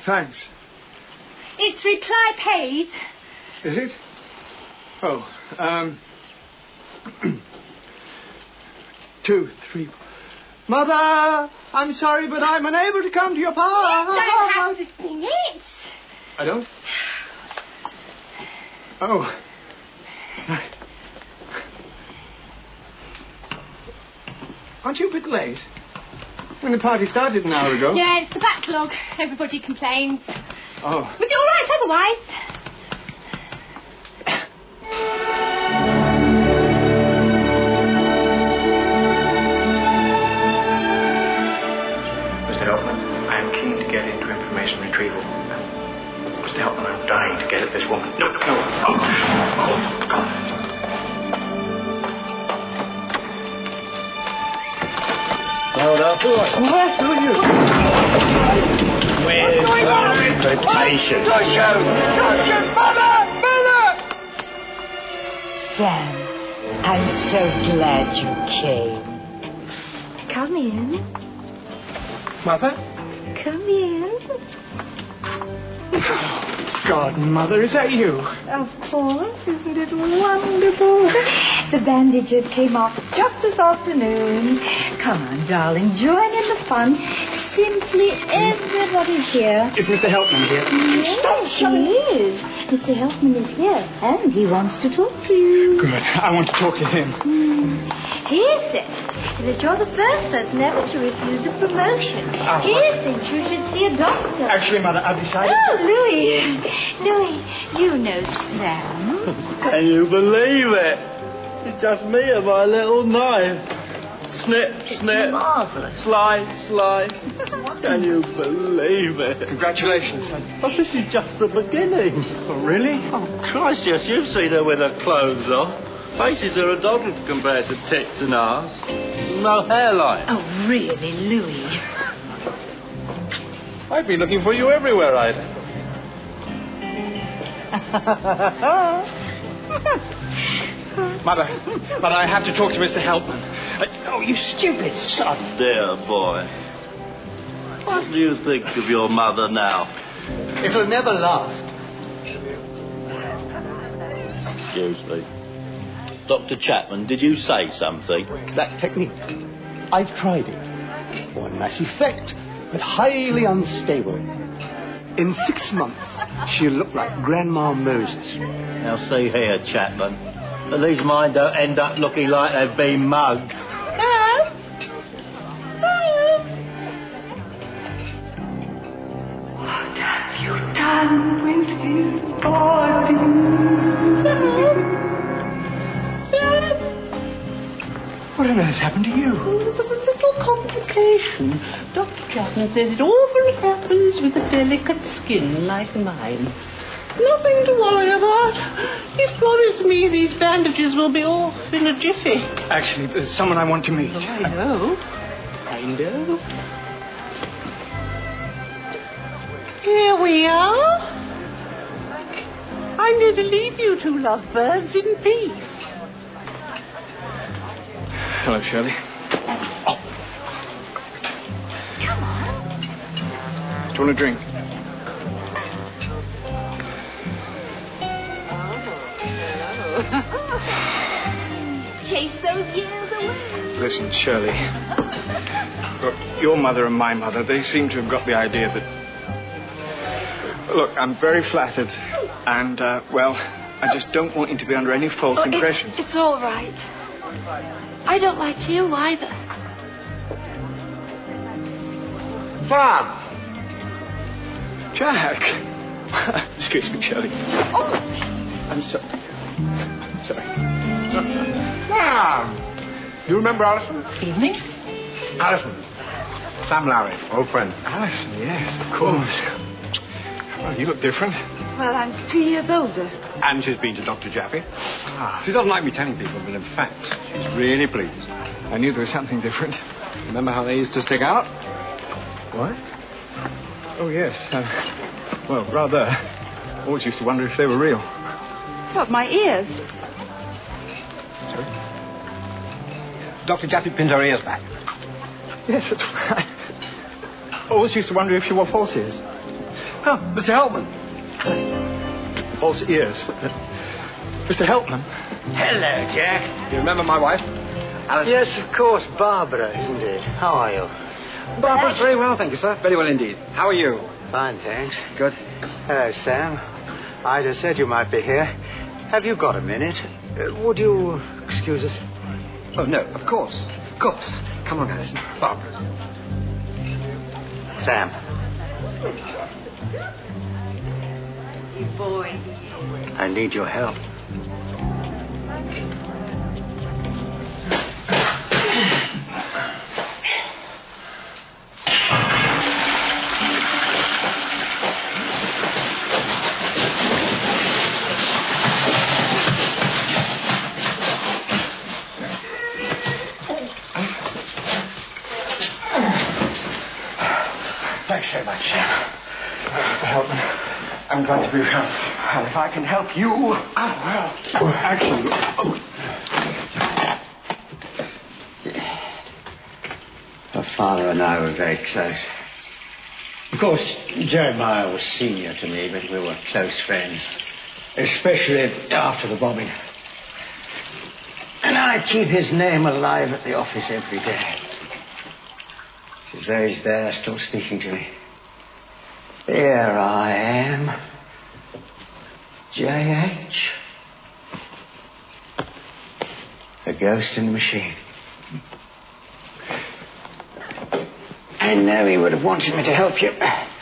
thanks. It's reply paid. Is it? Oh, um... two, three... Mother! I'm sorry, but I'm unable to come to your party. You don't have to sing it. I don't? Oh. Right. Aren't you a bit late? When the party started an hour ago. Yeah, it's the backlog. Everybody complains. Oh. But you're all right otherwise. Mister Helpman, I am keen to get into information retrieval. Mister Helpman, I'm dying to get at this woman. No, no. Oh, oh God. Hold up. What are you? Where's the reputation? Don't shoot! Don't shoot! Mother! Mother! Sam, I'm so glad you came. Come in. Mother? Come in. God, Mother, is that you? Of course. Isn't it wonderful? The bandages came off just this afternoon. Come on, darling. Join in the fun. Simply everybody here. Is Mister Helpman here? Yes, he is. Mister Helpman is here, and he wants to talk to you. Good. I want to talk to him. Mm. He says that you're the first person ever to refuse a promotion. Oh, he what? thinks you should see a doctor. Actually, Mother, I've decided... Oh, Louis. Louis, you know Sam. Can you believe it? It's just me and my little knife. Snip, snip. Marvellous. Slide, slide. Can you believe it? Congratulations, son. But this is just the beginning. Oh, really? Oh, Christ, yes, you've seen her with her clothes off. Faces are a doddle compared to tits and arse. No hairline. Oh, really, Louis? I've been looking for you everywhere, Ida. Mother, Mother, I have to talk to Mister Helpman. Uh, oh, you stupid son. Dear boy. What do you think of your mother now? It'll never last. Excuse me. Doctor Chapman, did you say something? That technique. I've tried it. One nice effect, but highly unstable. In six months, she'll look like Grandma Moses. Now see here, Chapman. At least mine don't end up looking like they've been mugged. Hello? Hello? What have you done with his body? Sam? What on earth happened to you? Oh, there was a little complication. Doctor Chapman says it often happens with a delicate skin like mine. Nothing to worry about. He's promised me these bandages will be off in a jiffy. Actually, there's someone I want to meet. Oh, I know. I know. Here we are. I'm going to leave you two lovebirds in peace. Hello, Shirley. Oh. Come on. Do you want a drink? Chase those years away. Listen, Shirley. Look, your mother and my mother, they seem to have got the idea that... Look, I'm very flattered. And, uh, well, I just don't want you to be under any false Oh, impressions. It's, it's all right. I don't like you either. Bob! Jack! Excuse me, Shirley. Oh! I'm sorry. Sorry. Mom! You remember Alison? Evening? Alison. Sam Larry, old friend. Alison, yes, of course. Well, you look different. Well, I'm two years older. And she's been to Doctor Jaffe. She doesn't like me telling people, but in fact, she's really pleased. I knew there was something different. Remember how they used to stick out? What? Oh, yes. Uh, well, rather. Always used to wonder if they were real. What, my ears? Doctor Jaffe pinned her ears back. Yes, that's right. Always used to wonder if she wore false ears. Oh, Mister Helpman. False ears. Mister Helpman. Hello, Jack. You remember my wife? Alice? Yes, of course. Barbara, isn't it? How are you? Barbara's very well, thank you, sir. Very well indeed. How are you? Fine, thanks. Good. Hello, Sam. Ida said you might be here. Have you got a minute? Uh, would you excuse us? Oh, no, of course. Of course. Come on, Alison. Barbara. Sam. You boy. I need your help. Thanks very much, Sam. Mister Helpman, I'm glad to be of help. And if I can help you... Oh, well, actually... Oh. Her father and I were very close. Of course, Jeremiah was senior to me, but we were close friends. Especially after the bombing. And I keep his name alive at the office every day. She's there, he's there, still speaking to me. Here I am. J H. A ghost in the machine. I know he would have wanted me to help you.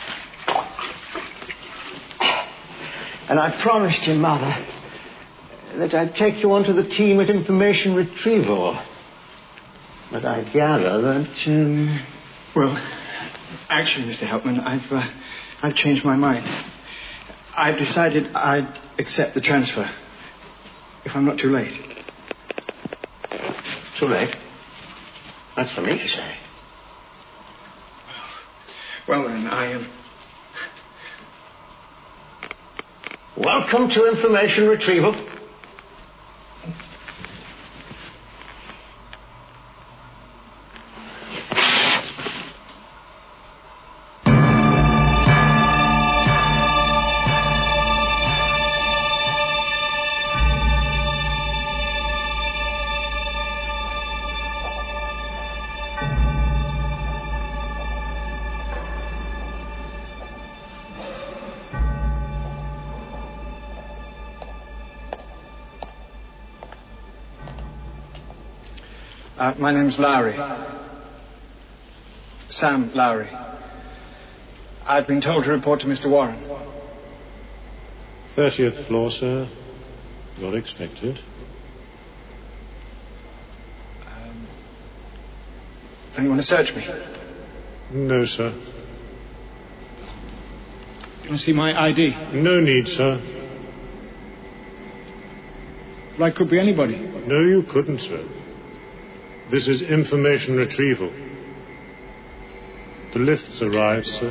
And I promised your mother that I'd take you onto the team at information retrieval. But I gather that... Um... Well, actually, Mister Helpman, I've, uh, I've changed my mind. I've decided I'd accept the transfer. If I'm not too late. Too late? That's for me to say. Well, then, I am... Welcome to information retrieval. Uh, my name's Lowry. Sam Lowry. I've been told to report to Mister Warren. thirtieth floor, sir. You're expected. Um, don't you want to search me? No, sir. You want to see my I D? No need, sir. Well, I could be anybody. No, you couldn't, sir. This is information retrieval. The lift's arrived, sir.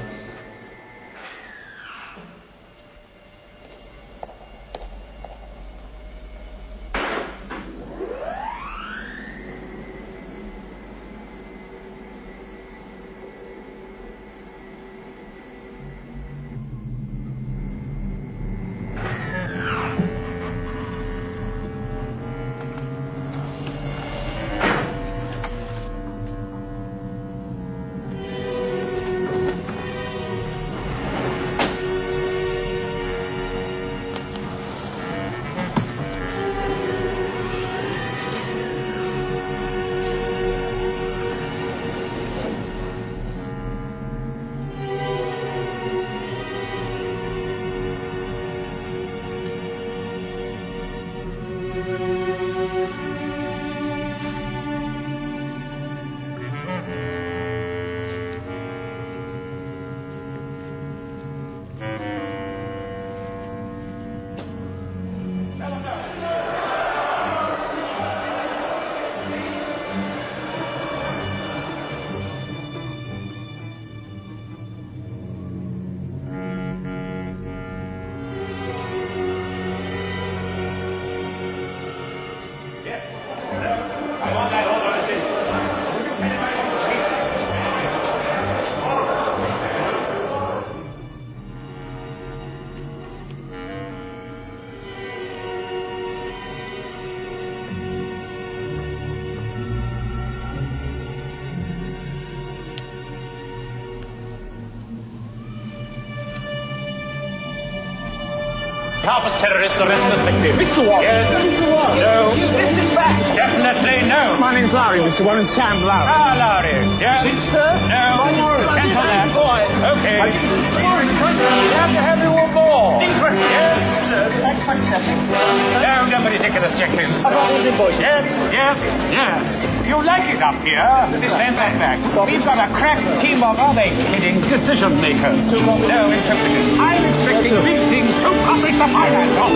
Harper's terrorist arrested the victim. Mister Warren. Yes. Mister Warren. No. This is back. Definitely no. My name's Lowry, Mister Warren. Sam Lowry. Ah, Lowry. Yes. Sister? No. My Warren. Cancel that. Okay. Warren, We have to have you on board. Secret. Yes. That's quite something. No, nobody taking the check-ins. I thought it was invoice. Yes, yes, yes. You like it up here? Stand that back. We've got a crack team of, are they kidding, decision makers. No interpreters. I'm expecting big things. Two copies of finance on.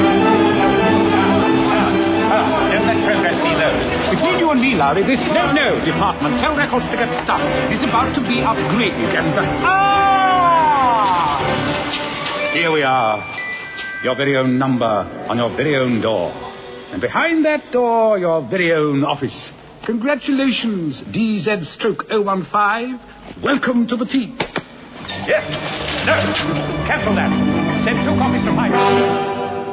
Ah, don't let progress see those. Between you and me, Lowry, this no, no department, tell records to get stuck, is about to be upgraded and... The... Ah! Here we are. Your very own number on your very own door. And behind that door, your very own office. Congratulations, D Z stroke oh one five. Welcome to the team. Yes. No. Cancel that. Send two copies to my...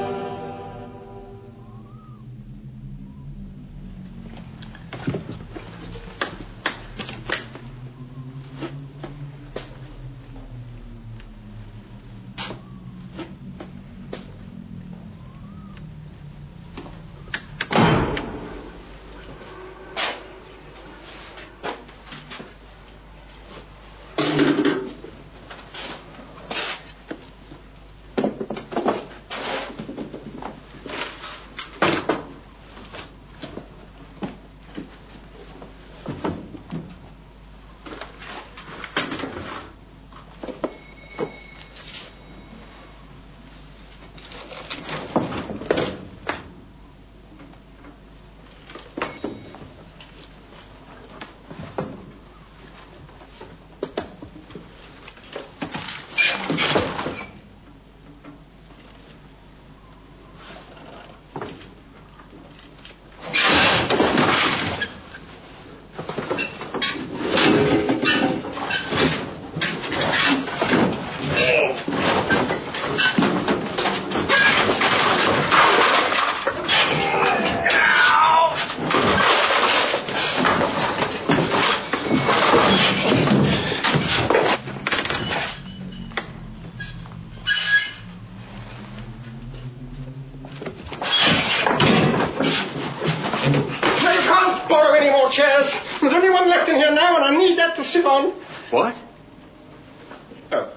Chairs. There's only one left in here now, and I need that to sit on. What? Oh.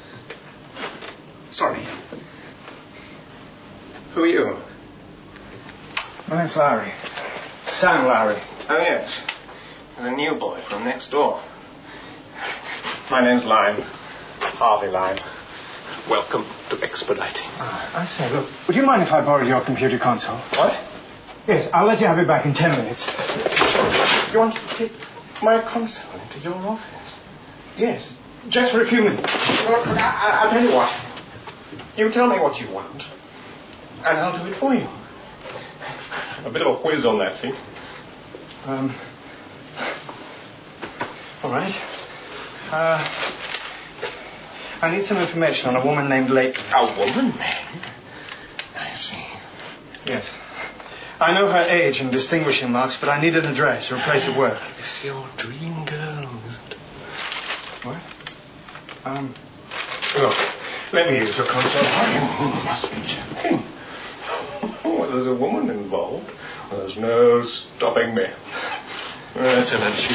Sorry. Who are you? My name's Lowry. Sam Lowry. Oh, yes. The new boy from next door. My name's Lyme. Harvey Lyme. Welcome to Expediting. Uh, I say, look, would you mind if I borrowed your computer console? What? Yes, I'll let you have it back in ten minutes. You want to take my console into your office? Yes, just for a few minutes. Well, I, I'll tell you what. You tell me what you want, and I'll do it for you. A bit of a whiz on that thing. Um. All right. Uh. I need some information on a woman named Lake. A woman named? I see. Yes. I know her age and distinguishing marks, but I need an address or a place of work. It's your dream girl, isn't it? What? Um. Look, let me use your console. You must be joking. Well, there's a woman involved. Well, there's no stopping me. That's an issue.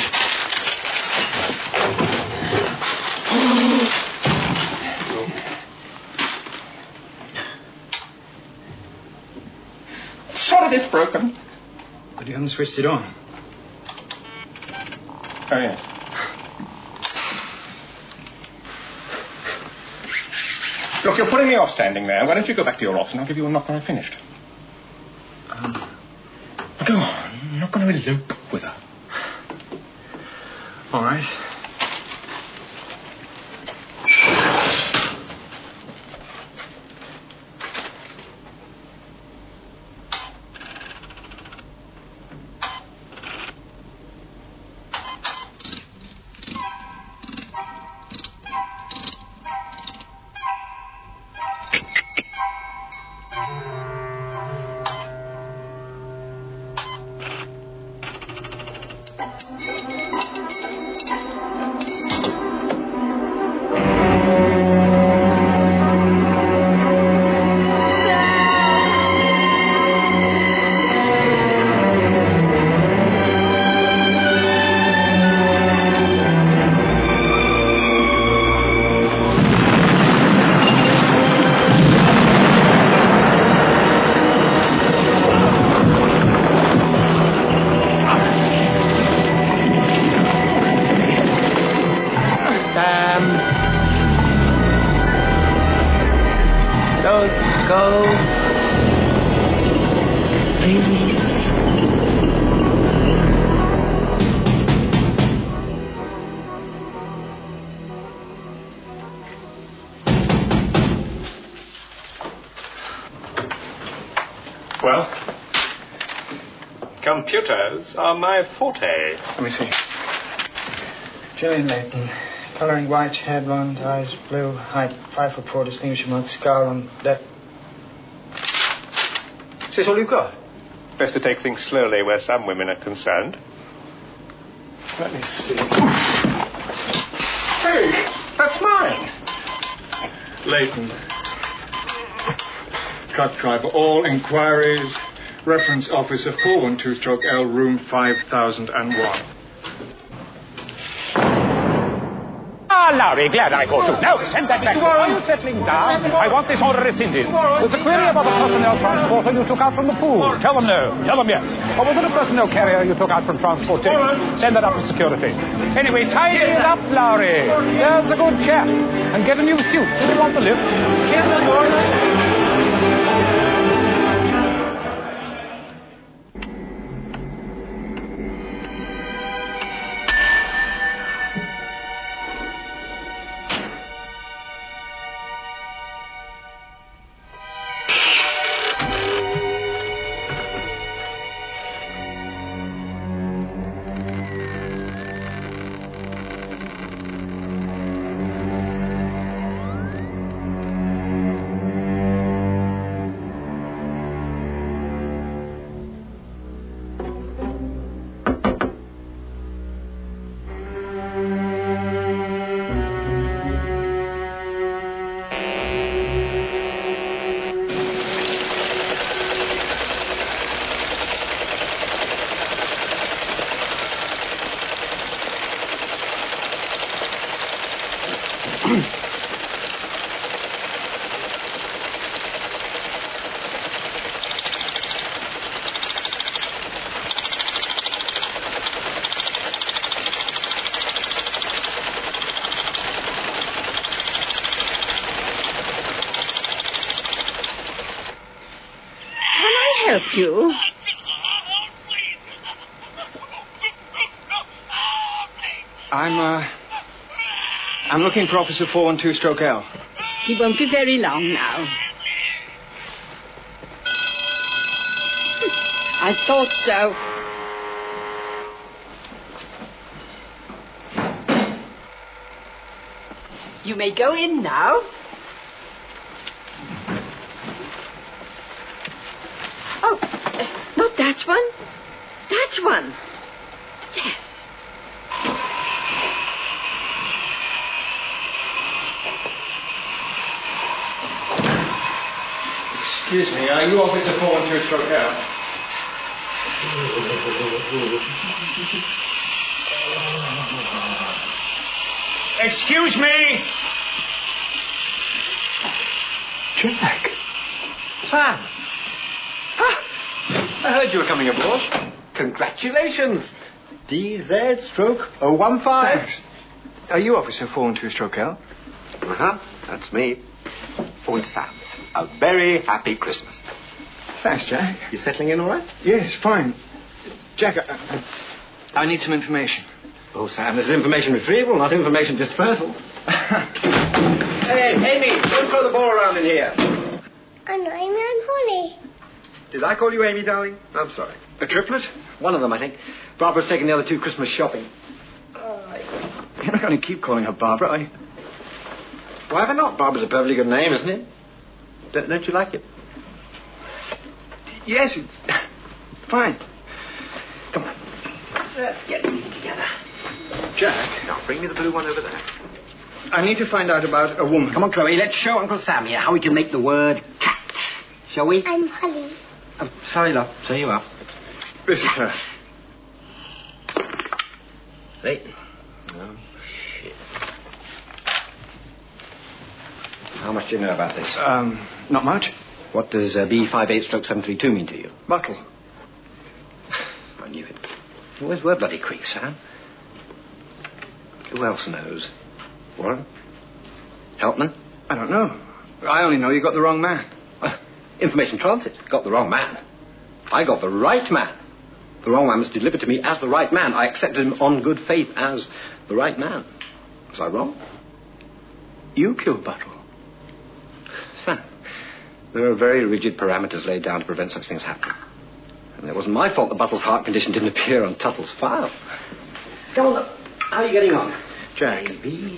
Sorry, it's broken. But you haven't switched it on. Oh, yes. Look, you're putting me off standing there. Why don't you go back to your office and I'll give you a knock when I've finished. Um. Go on. I'm not going to elope with her. All right. go. Please. Well, computers are my forte. Let me see. Gillian Layton. Colouring white, hair blonde, eyes blue, height five foot four, distinguishing mark, scar on that. Is this all you've got? Best to take things slowly where some women are concerned. Let me see. Hey, that's mine. Layton. Truck driver, all inquiries. Reference officer four one two stroke L, room five thousand one. Ah, Lowry, glad I caught you. Now, send that back. Are you settling down? I want this order rescinded. Was a query about a personnel transporter you took out from the pool. Tell them no. Tell them yes. Or was it a personnel carrier you took out from transportation? Send that up to security. Anyway, tidy it up, Lowry. There's a good chap. And get a new suit. Do you want the lift? Get the door. You? I'm, uh... I'm looking for Officer four one two stroke L. He won't be very long now. I thought so. You may go in now. Oh, uh, not that one. That one. Yes. Excuse me, are you Officer four one two stroke L? Excuse me! Jack. Sam. Ah, I heard you were coming aboard. Congratulations. D Z stroke oh one five. Thanks. Are you Officer four one two stroke L? Uh-huh. That's me. And Sam. A very happy Christmas. Thanks, Jack. You settling in all right? Yes, fine. Jack, I, I, I need some information. Oh, Sam, this is information retrieval, not information dispersal. Hey, Amy, don't throw the ball around in here. I'm not Amy, I'm Holly. Did I call you Amy, darling? I'm sorry. A triplet? One of them, I think. Barbara's taking the other two Christmas shopping. Oh, you're not going to keep calling her Barbara, are you? Why ever not? Barbara's a perfectly good name, isn't it? Don't, don't you like it? Yes, it's fine. Come on. Let's get these together. Jack? Now, bring me the blue one over there. I need to find out about a woman. Come on, Chloe, let's show Uncle Sam here how we can make the word cat. Shall we? I'm Holly. Oh, sorry, love. So you are. This is her. Layton. Oh, shit. How much do you know about this? Um, not much. What does uh, B five eight stroke seven three two mean to you? Bottle. I knew it. Where's where bloody Creek, Sam? Who else knows? Warren? Helpman? I don't know. I only know you got the wrong man. Information transit. Got the wrong man. I got the right man. The wrong man was delivered to me as the right man. I accepted him on good faith as the right man. Was I wrong? You killed Buttle. Sam, there are very rigid parameters laid down to prevent such things happening. And it wasn't my fault that Buttle's heart condition didn't appear on Tuttle's file. Come on, look. How are you getting on? Jack.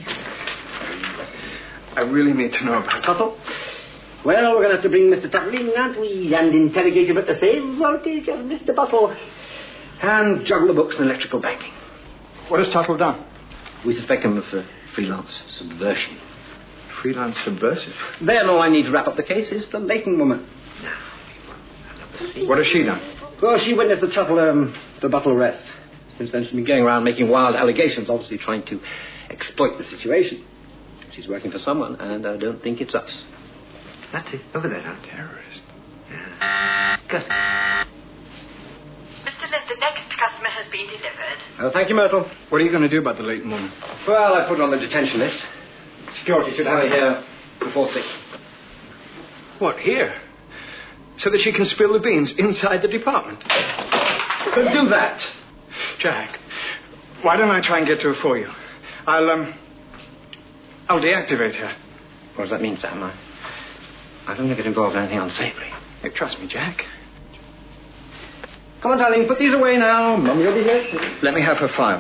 I really need to know about Tuttle. Well, we're going to have to bring Mister Tuttle in, aren't we? And interrogate him at the same voltage as Mister Buttle. And juggle the books and electrical banking. What has Tuttle done? We suspect him of uh, freelance subversion. Freelance subversive? Then all I need to wrap up the case is the Leighton woman. What has she done? Well, she witnessed the Tuttle, um, the Buttle arrest. Since then, she's been going around making wild allegations, obviously trying to exploit the situation. She's working for someone, and I don't think it's us. That's it. Over there, now. Terrorist. Yeah. Good. Mister Lind, the next customer has been delivered. Oh, thank you, Myrtle. What are you going to do about the Leighton woman? Well, I put her on the detention list. Security should have her here before six. What, here? So that she can spill the beans inside the department? Could do that. Jack, why don't I try and get to her for you? I'll, um... I'll deactivate her. What does that mean, Sam? I, I don't want to get involved in anything unsavory. Hey, trust me, Jack. Come on, darling, put these away now. Mum will be here soon. Let me have her file.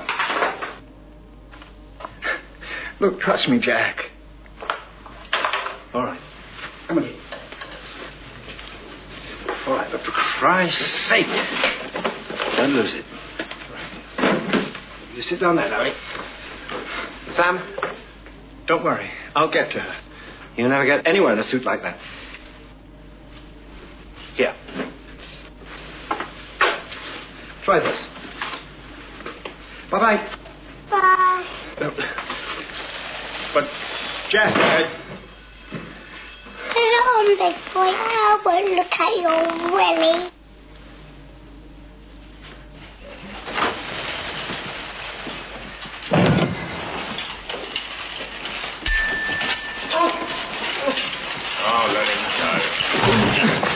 Look, trust me, Jack. All right. Come on in. All right, but for Christ's sake, don't lose it. You sit down there, Larry. Sam? Don't worry. I'll get to her. You'll never get anywhere in a suit like that. Here. Try this. Bye-bye. Bye. No. But, Jack, I... Hello, big boy. I want to look at your willy. Oh, let him go.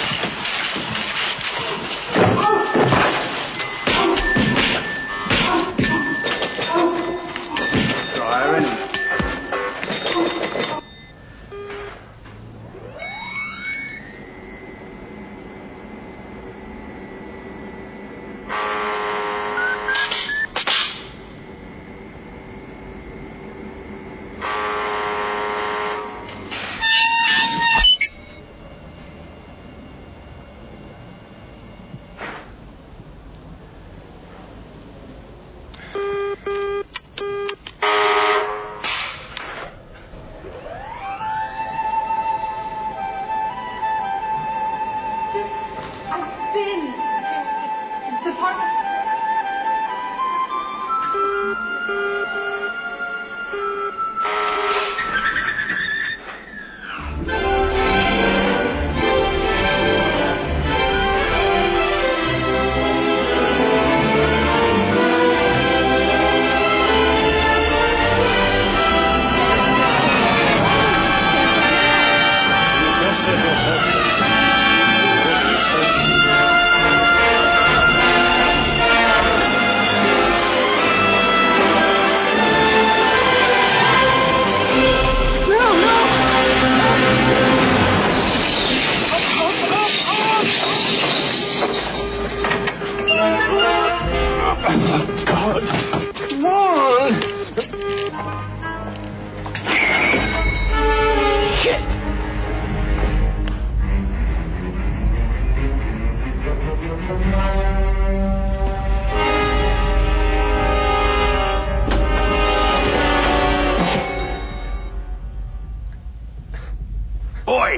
Boy,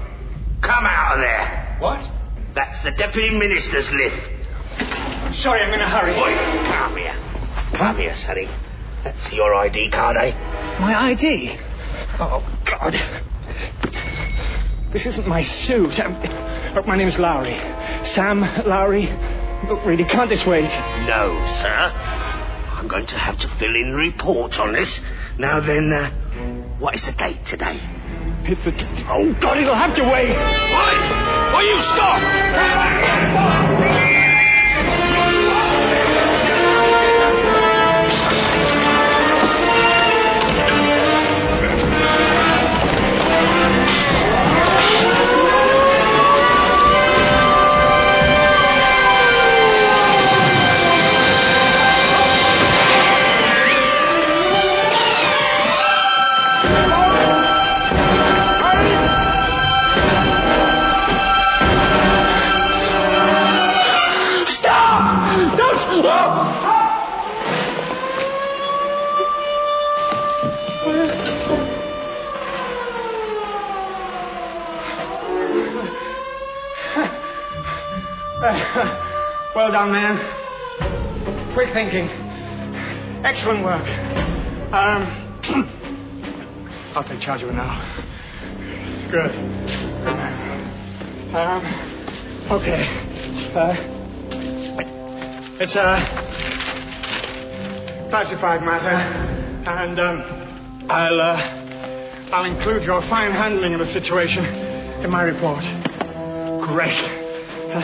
come out of there. What? That's the Deputy Minister's lift. I'm sorry, I'm in a hurry. Boy, come here. Come here, sonny. That's your I D card, eh? My I D? Oh, God. This isn't my suit. I'm... Look, my name's Lowry. Sam Lowry. Look, really, can't this wait? No, sir. I'm going to have to fill in reports on this. Now then, uh, what is the date today? hit the... Oh, God, it'll have to wait. Why? Will you stop? Well done, man. Quick thinking. Excellent work. Um, I'll take charge of it now. Good. Good man. Um, okay. Uh, it's a classified matter, and um, I'll uh, I'll include your fine handling of the situation in my report. Great. Uh,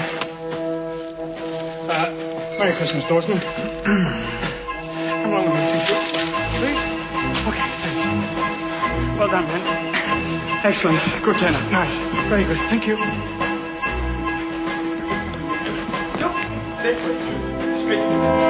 uh, Merry Christmas, Dawson. Come along with me, please. Okay, thanks. Well done, man. Excellent. Good turnout. Nice. Very good. Thank you. Look, this way. Straight.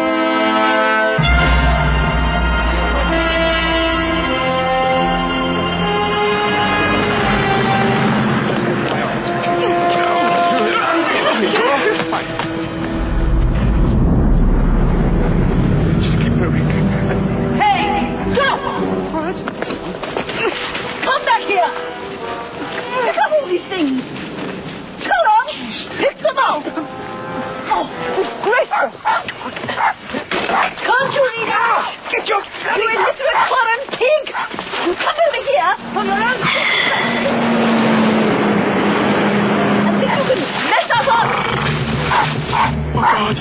Just keep moving. Hey, stop! What? Come back here! Pick up all these things! Come on! Pick them up! Oh, disgraceful! Can't you read out? Get your... You illiterate foreign pig! You come over here on your own... And think you can mess us up! Oh, God.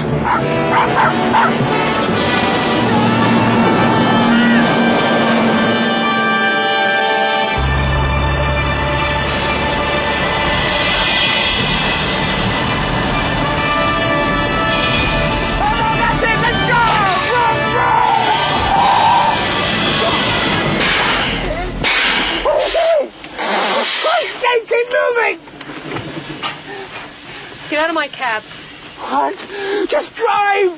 Keep moving! Get out of my cab. What? Just drive!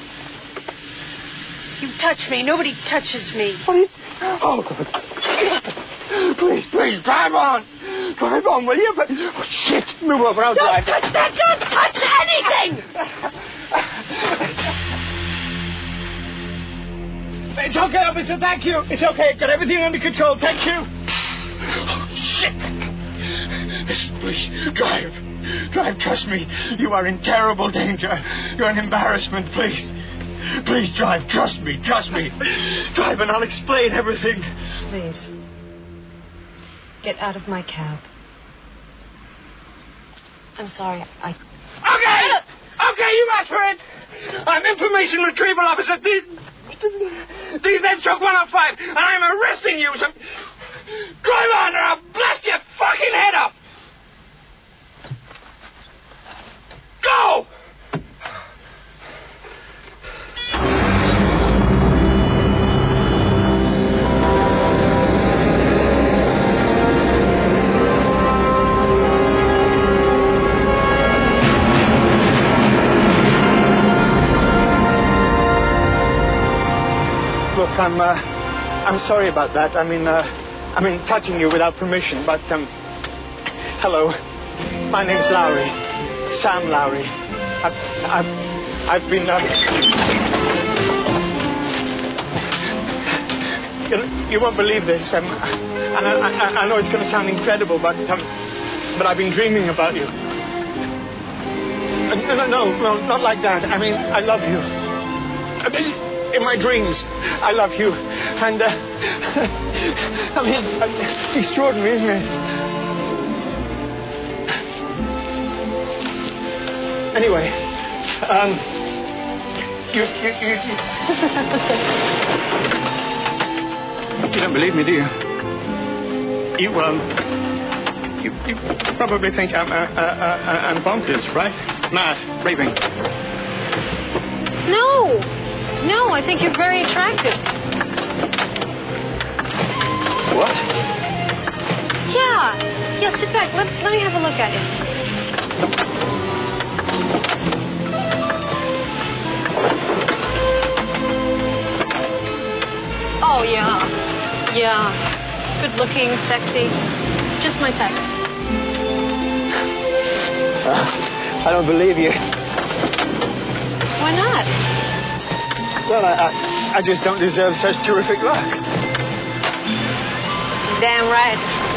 You touch me. Nobody touches me. What is... Oh, God. Please, please, drive on. Drive on, will you? But... Oh, shit. Move over, I'll Don't drive. touch that! Don't touch anything! It's okay, officer. Thank you. It's okay. Got everything under control. Thank you. Oh, shit. Listen, please, drive. Drive, trust me. You are in terrible danger. You're an embarrassment, please. Please drive, trust me, trust me. Drive and I'll explain everything. Please. Get out of my cab. I'm sorry. I... Okay! Okay, you asked for it. I'm information retrieval officer. These... These Ed Stroke one oh five, and I'm arresting you, so... Drive on or I'll blast your fucking head up! Go! Look, I'm, uh, I'm sorry about that. I mean, uh, I mean, touching you without permission, but, um, hello. My name's Lowry. Sam Lowry. I've, I've, I've been, um... You, you won't believe this, um, and I, I, I know it's going to sound incredible, but, um, but I've been dreaming about you. Uh, no, no, no, no, not like that. I mean, I love you. I mean, in my dreams, I love you. And, uh, I mean, uh, extraordinary, isn't it? Anyway, um, you, you, you, you... you don't believe me, do you? You, um... You, you probably think I'm, uh, uh, uh, I'm bonkers, right? Mad, raving. No. No, I think you're very attractive. What? Yeah. Yeah, sit back. Let, let me have a look at you. Oh, yeah. Yeah. Good looking, sexy. Just my type. Uh, I don't believe you. Why not? Well, I, I, I just don't deserve such terrific luck. Damn right.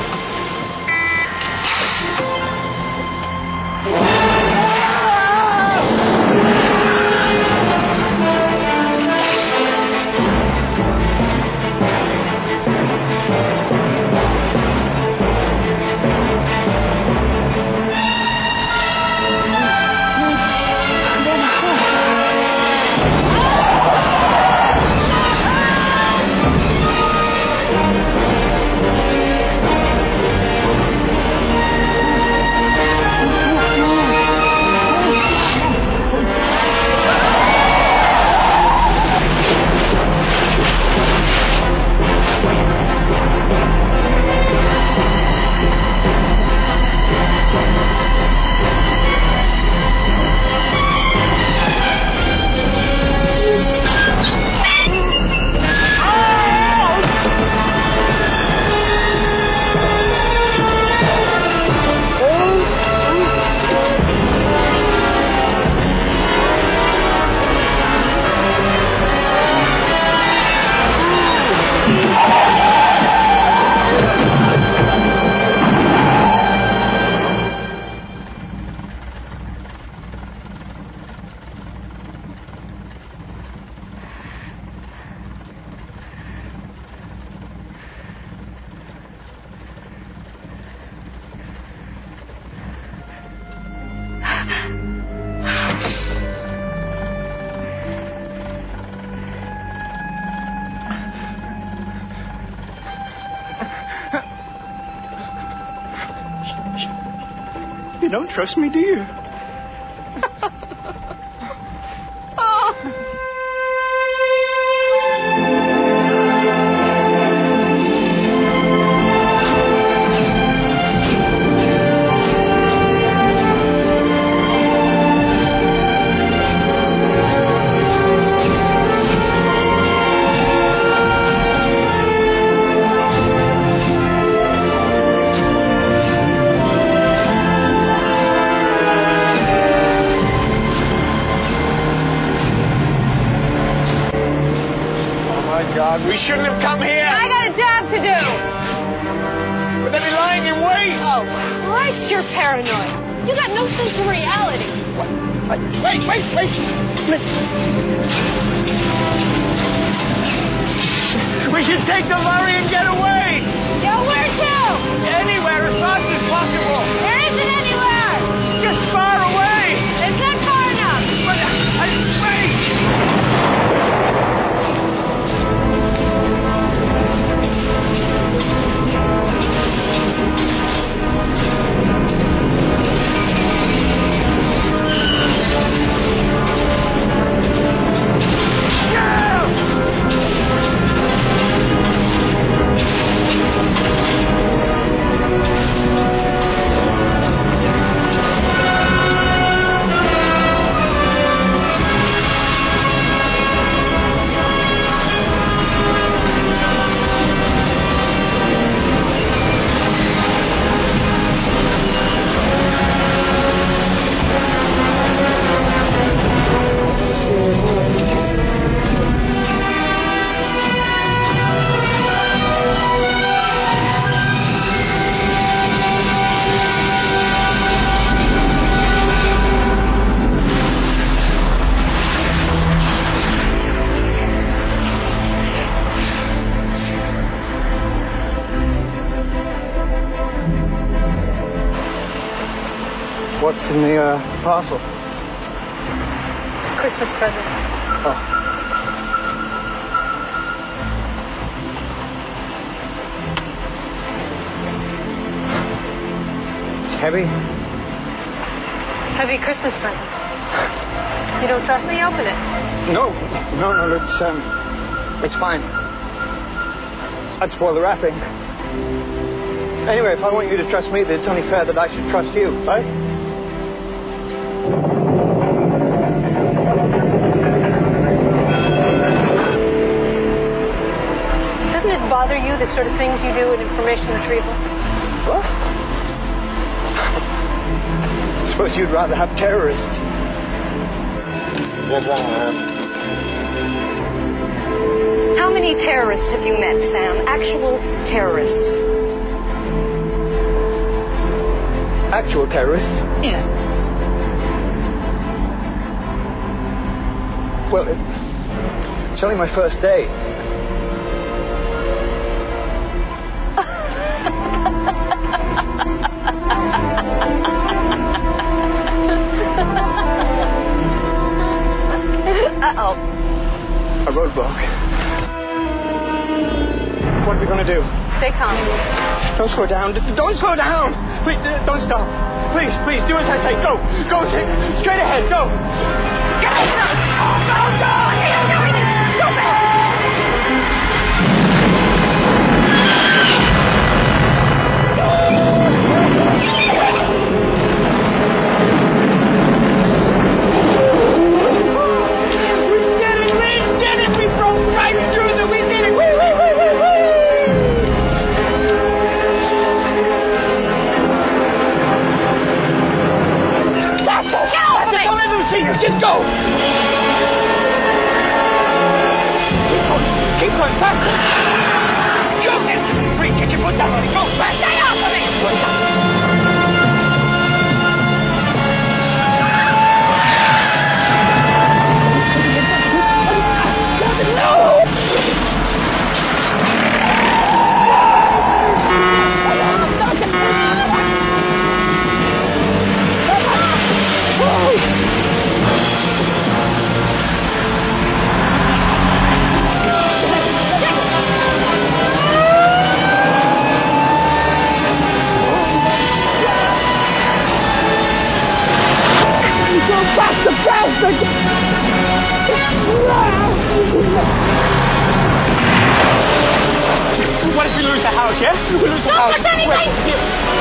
You don't trust me, do you? We shouldn't have come here. I got a job to do. But they'd be lying in wait. Oh, Christ, you're paranoid. You got no sense of reality. What? Wait, wait, wait. We should take the lorry and get away. Go where to? Anywhere, as fast as possible. There isn't anywhere. Just far away. It's not far enough. But, I, wait. What's in the uh, parcel? Christmas present. Oh. heavy. Heavy Christmas present. You don't trust me? Open it. No, no, no, it's, um, it's fine. I'd spoil the wrapping. Anyway, if I want you to trust me, then it's only fair that I should trust you, right? Doesn't it bother you, the sort of things you do in information retrieval? What? I suppose you'd rather have terrorists. How many terrorists have you met, Sam? Actual terrorists? Actual terrorists? Yeah. Well, it, it's only my first day. Uh-oh. A roadblock. What are we going to do? Stay calm. Don't slow down. D- Don't slow down. Please, d- don't stop. Please, please, do as I say. Go. Go. T- straight ahead. Go. Get out. Go, go. Go back. Just go! Keep going, keep going, faster! Go! Please, get your foot down on it, go! Stay off of me! Foot down. No! What if we lose the house, yeah? We lose the Don't house. touch anything! Wait, here.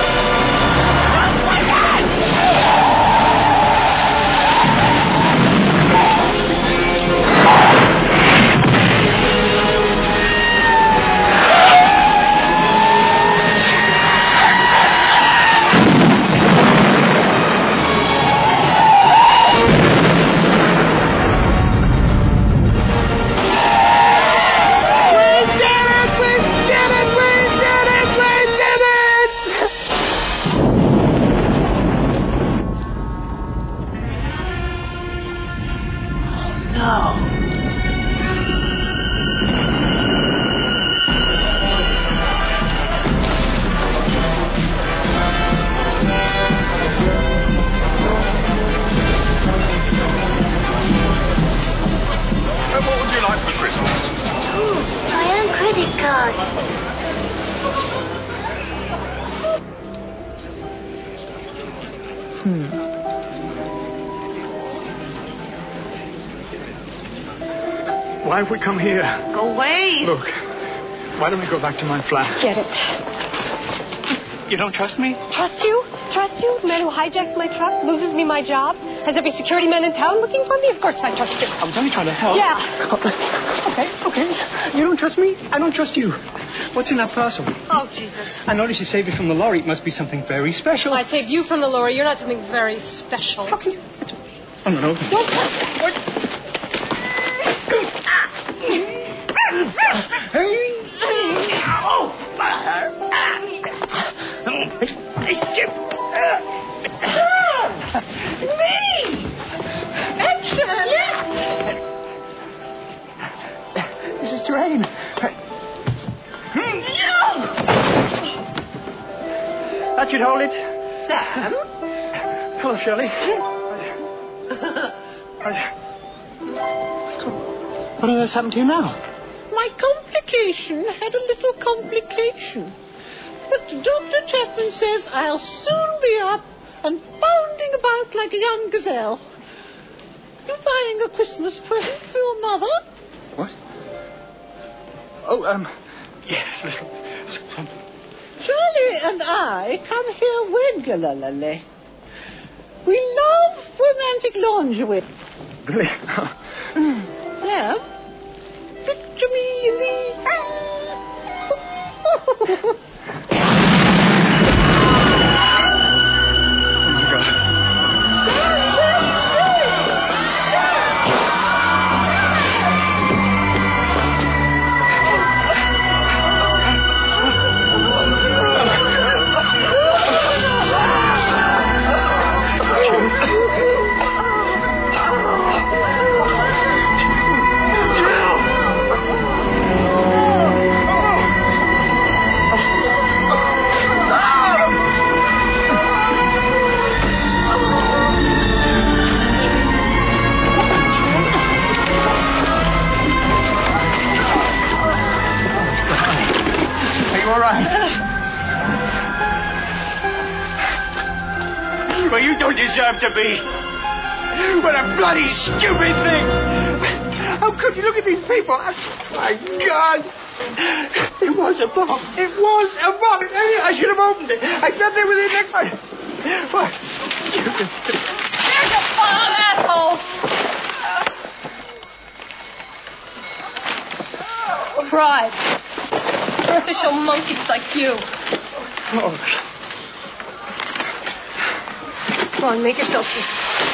Why have we come here? Go away. Look, why don't we go back to my flat? Get it. You don't trust me? Trust you? Trust you? The man who hijacks my truck, loses me my job, has every security man in town looking for me? Of course I trust you. I was only trying to help. Yeah. Okay, okay. You don't trust me? I don't trust you. What's in that parcel? Oh, Jesus. I noticed you saved it from the lorry. It must be something very special. I saved you from the lorry. You're not something very special. Okay. I don't know. What? What? Oh, me! Action! This is Terrain. That should hold it. Sam? Hello, Shirley. What on earth's happened to you now? My complication had a little complication. But Doctor Chapman says I'll soon me up and bounding about like a young gazelle. You buying a Christmas present for your mother? What? Oh, um, yes, little. Charlie and I come here regularly. We love romantic lingerie. Really? Sam, picture me in the... Well, you don't deserve to be. What a bloody stupid thing! How could you look at these people? My God! It was a bomb. It was a bomb. I should have opened it. I sat there with it next time. What? There's a bomb, asshole! Pride. Artificial monkeys like you. Oh. Come on, make yourself easy.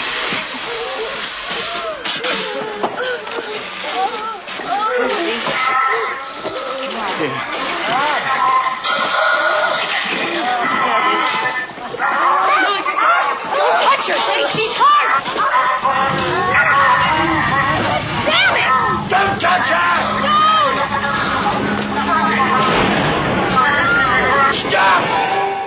Don't touch her, Jake. She's hurt. Damn it! Don't touch her! No! Stop!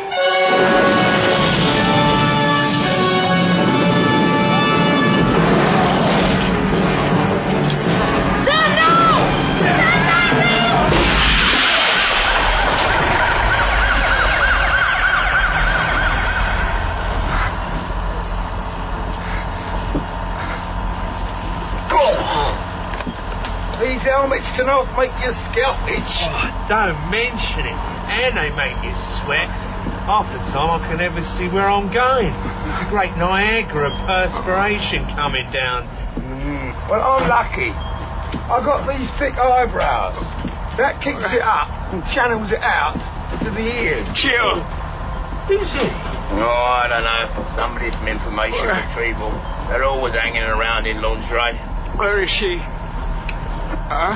These helmets to not make you scalp itch. Oh, don't mention it. And they make you sweat. Half the time I can never see where I'm going. It's a great Niagara of perspiration coming down. Mm. Well, I'm lucky. I got these thick eyebrows. That kicks it up and channels it out to the ears. Chill. Who's he? Oh, I don't know. Somebody from information retrieval. They're always hanging around in lingerie. Where is she? Huh?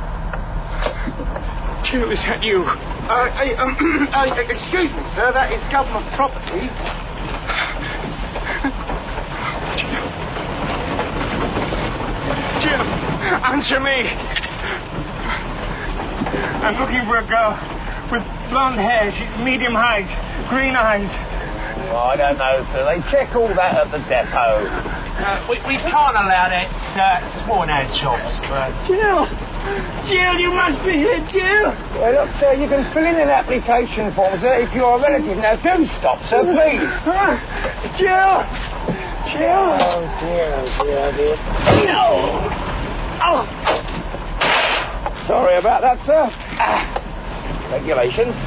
Jill, is that you? Uh, uh, um, uh, excuse me, sir. That is government property. Jill, answer me. I'm looking for a girl with blonde hair, she's medium height, green eyes. Oh, I don't know, sir. They check all that at the depot. Uh, we, we can't allow that uh, sworn hand chops, but... Jill! Jill, you must be here, Jill! Well, look, sir, you can fill in an application form, sir, if you're a relative. Now, do stop, sir, please. Huh? Jill! Jill! Oh, dear, oh, dear, oh, dear. No! Oh! Sorry about that, sir. Ah. Regulations.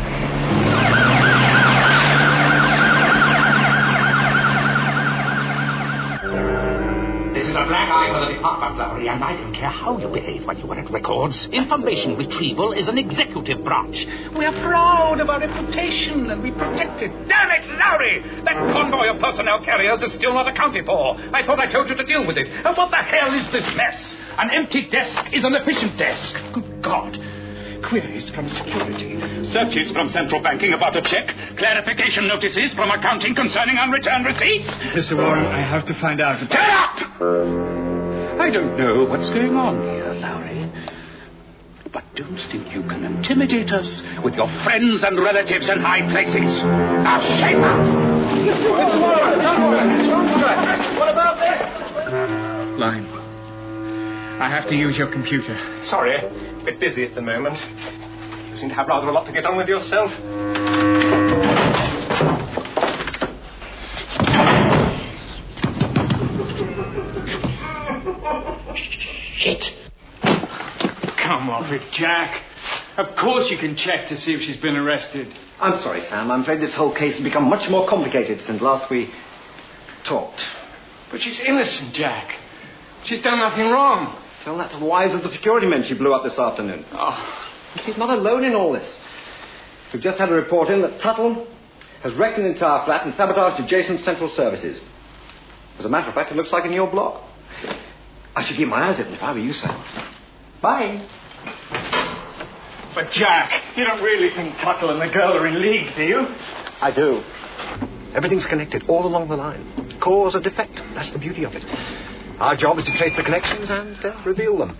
This is a black eye for the department, Lowry, and I don't care how you behave when you were at records. Information retrieval is an executive branch. We are proud of our reputation and we protect it. Damn it, Lowry! That convoy of personnel carriers is still not accounted for. I thought I told you to deal with it. And what the hell is this mess? An empty desk is an efficient desk. Good God. Queries from security, searches from central banking about a check, clarification notices from accounting concerning unreturned receipts. Mister Warren, I have to find out. Turn up! I don't know what's going on here, Lowry. But don't think you can intimidate us with your friends and relatives in high places. Now shame up! Mister Warren, don't worry, don't worry. What about this? Line. I have to use your computer. Sorry, a bit busy at the moment. You seem to have rather a lot to get on with yourself. of it, Jack. Of course you can check to see if she's been arrested. I'm sorry, Sam. I'm afraid this whole case has become much more complicated since last we talked. But she's innocent, Jack. She's done nothing wrong. Tell that to the wives of the security men she blew up this afternoon. Oh. She's not alone in all this. We've just had a report in that Tuttle has wrecked an entire flat and sabotaged adjacent central services. As a matter of fact, it looks like in your block. I should keep my eyes open if I were you, Sam. Bye. But, Jack, you don't really think Tuttle and the girl are in league, do you? I do. Everything's connected all along the line. Cause and effect. That's the beauty of it. Our job is to trace the connections and uh, reveal them.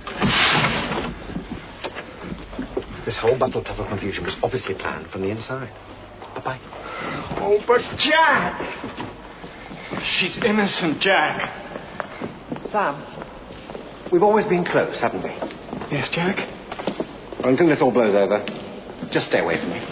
This whole Buttle-Tuttle confusion was obviously planned from the inside. Bye-bye. Oh, but Jack! She's innocent, Jack. Sam, we've always been close, haven't we? Yes, Jack? Well, until this all blows over, just stay away from me.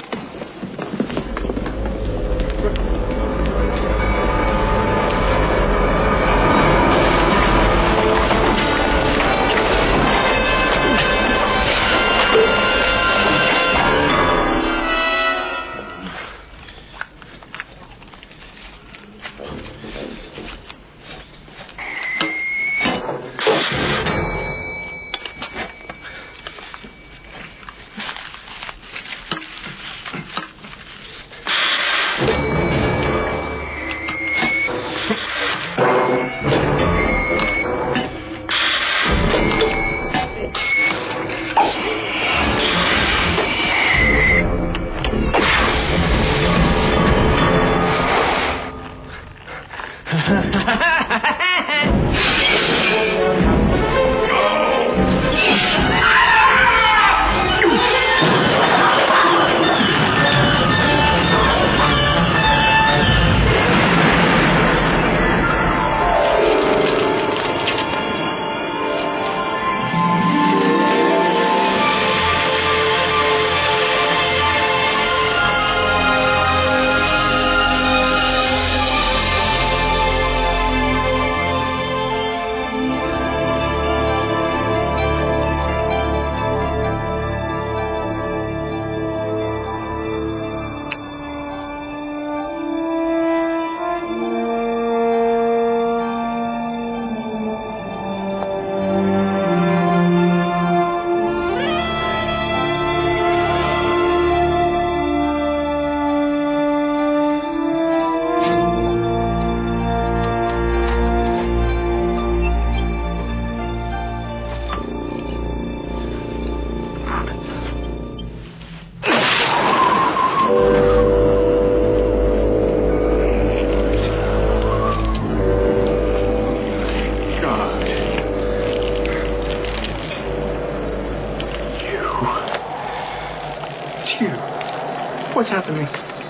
What's happening?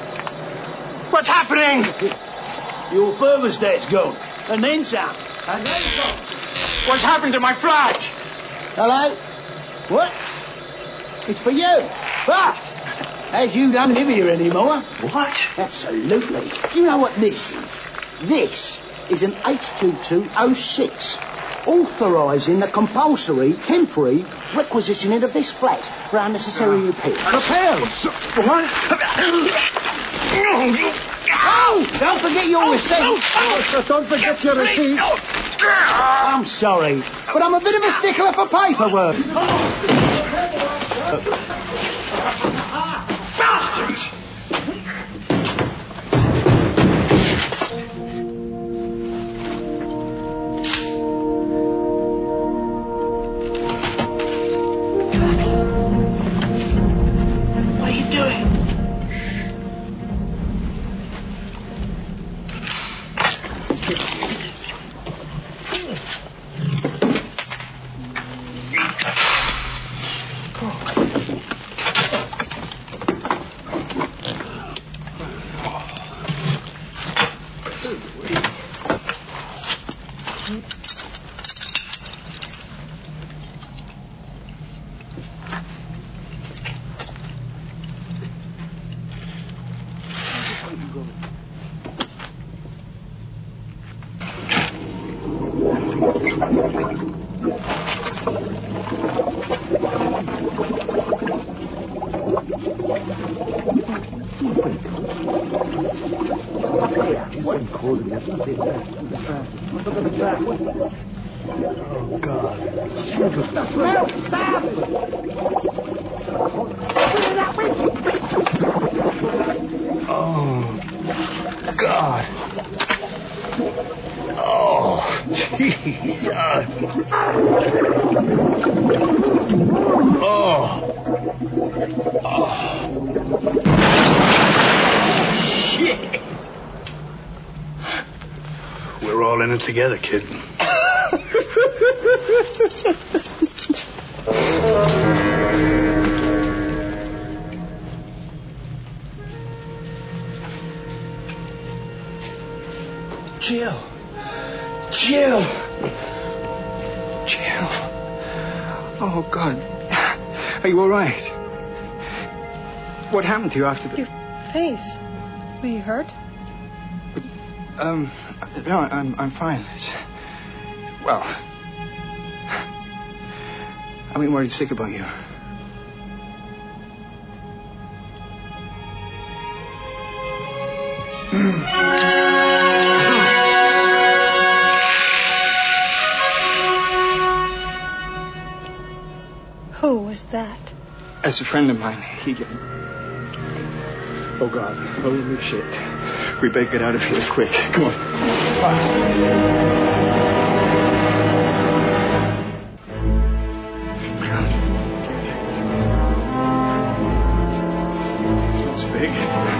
What's happening? Your thermostat's gone. And then some. And then some. What's happened to my flat? Hello? What? It's for you. But, as you don't live here anymore. What? Absolutely. You know what this is? This is an H two two oh six. Authorising the compulsory, temporary requisitioning of this flat for unnecessary oh. repair. Repairs? What? Oh! Don't forget your receipt. Oh, don't forget your receipt. I'm sorry, but I'm a bit of a stickler for paperwork. Bastards! Oh, God. Smell! Stop! Oh, God. Oh, Jesus. Oh. Oh. Shit. We're all in it together, kid. Jill. Jill. Jill. Oh, God. Are you all right? What happened to you after the... Your face. Were you hurt? Um, no, I'm, I'm fine. It's... Well... I've been worried sick about you. Who was that? As a friend of mine, he... Oh, God. Holy shit. We better get out of here quick. Come on. It's big.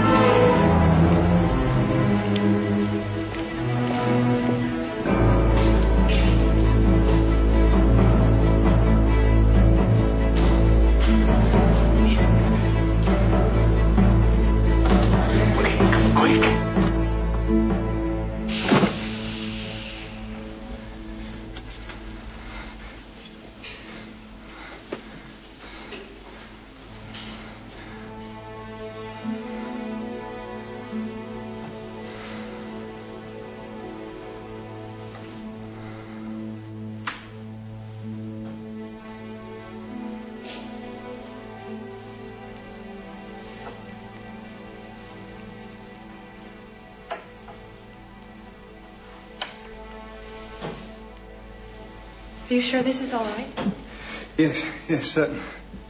Are you sure this is all right? Yes, yes, certain.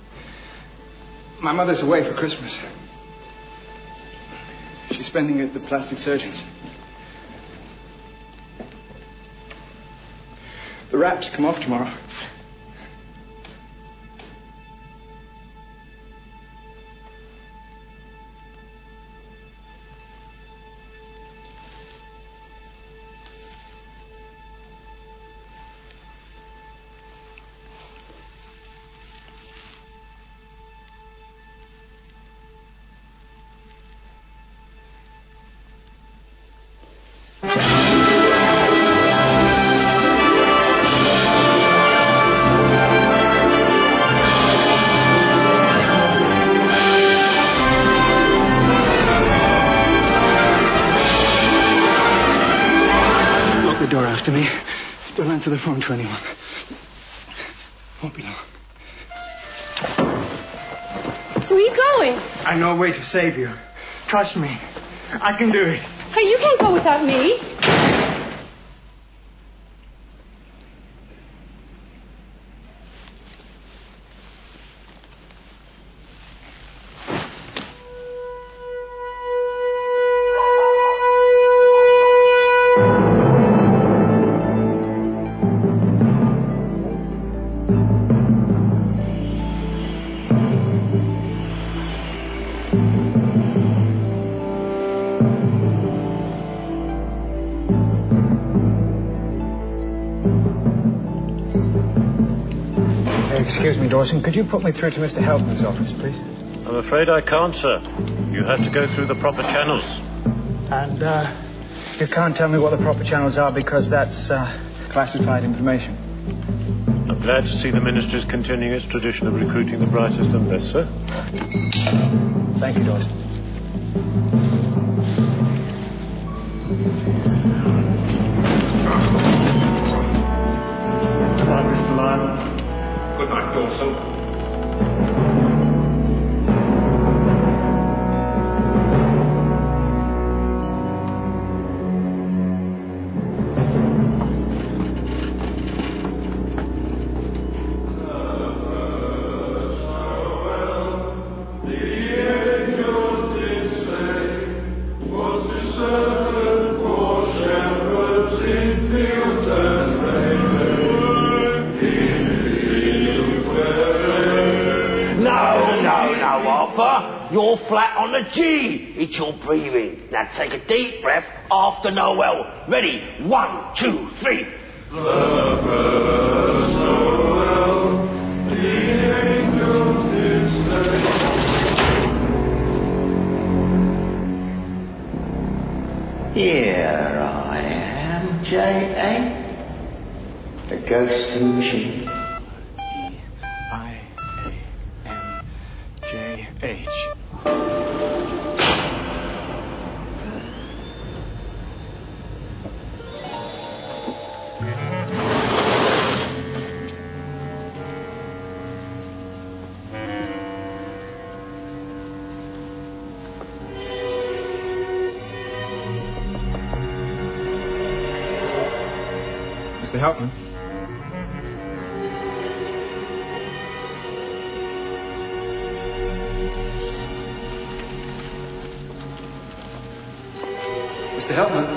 My mother's away for Christmas. She's spending it at the plastic surgeon's. The wraps come off tomorrow. After me. Don't answer the phone to anyone. Won't be long. Where are you going? I know a way to save you. Trust me. I can do it. Hey, you can't go without me. Excuse me, Dawson. Could you put me through to Mister Helpman's office, please? I'm afraid I can't, sir. You have to go through the proper channels. And, uh, you can't tell me what the proper channels are because that's, uh, classified information. I'm glad to see the Ministry's continuing its tradition of recruiting the brightest and best, sir. Thank you, Dawson. Goodbye, Mister Lyon. Good night, Dawson. you're flat on the G. It's your breathing. Now take a deep breath after Noel. Ready? One, two, three. The first Noel, the angels did say. Here I am, J A. The ghost in the machine. H. Mister Hauptmann? Mister Hauptmann?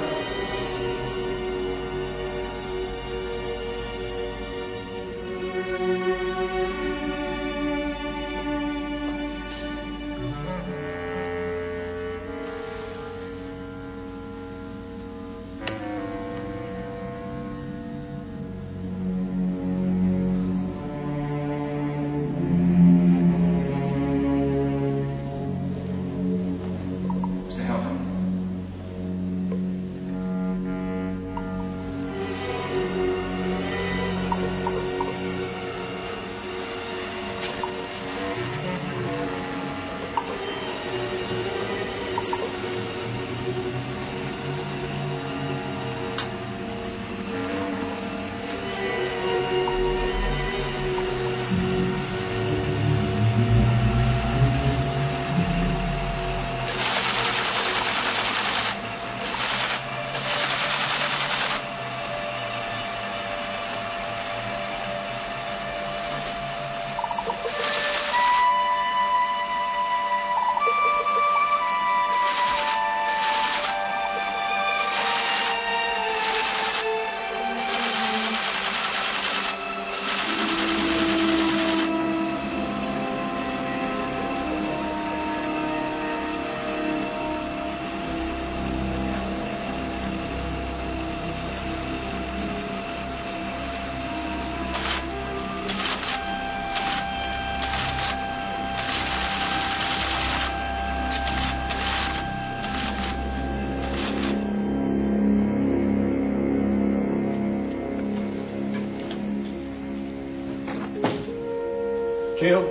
Jill?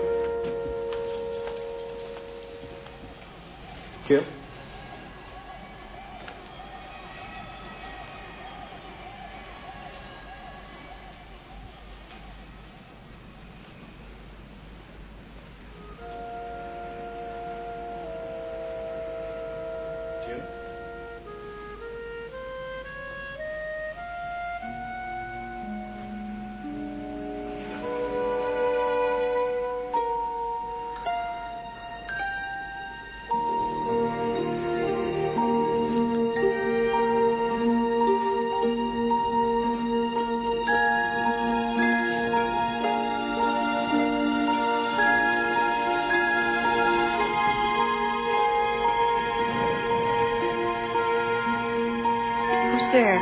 Jill? There.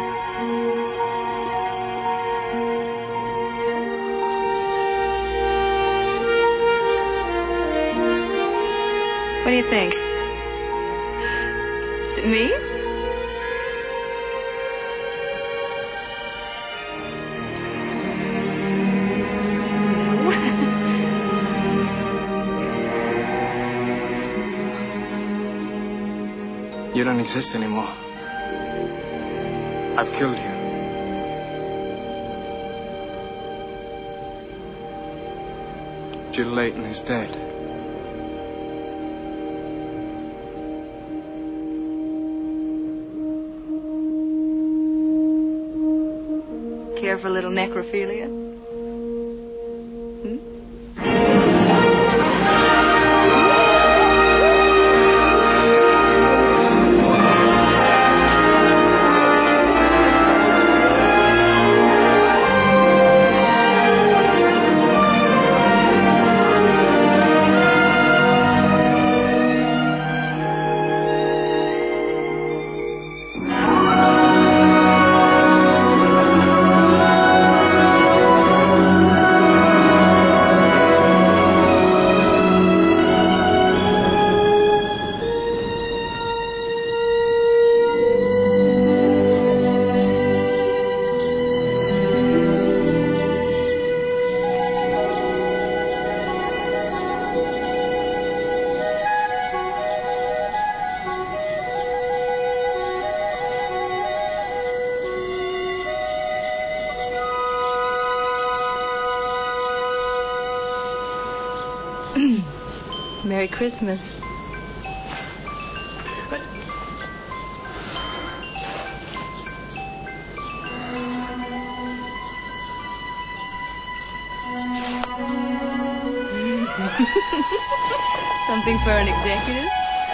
What do you think? Is it me? You don't exist anymore. I've killed you. Jill Layton is dead. Care for a little necrophilia? Hmm? Merry Christmas. Something for an executive?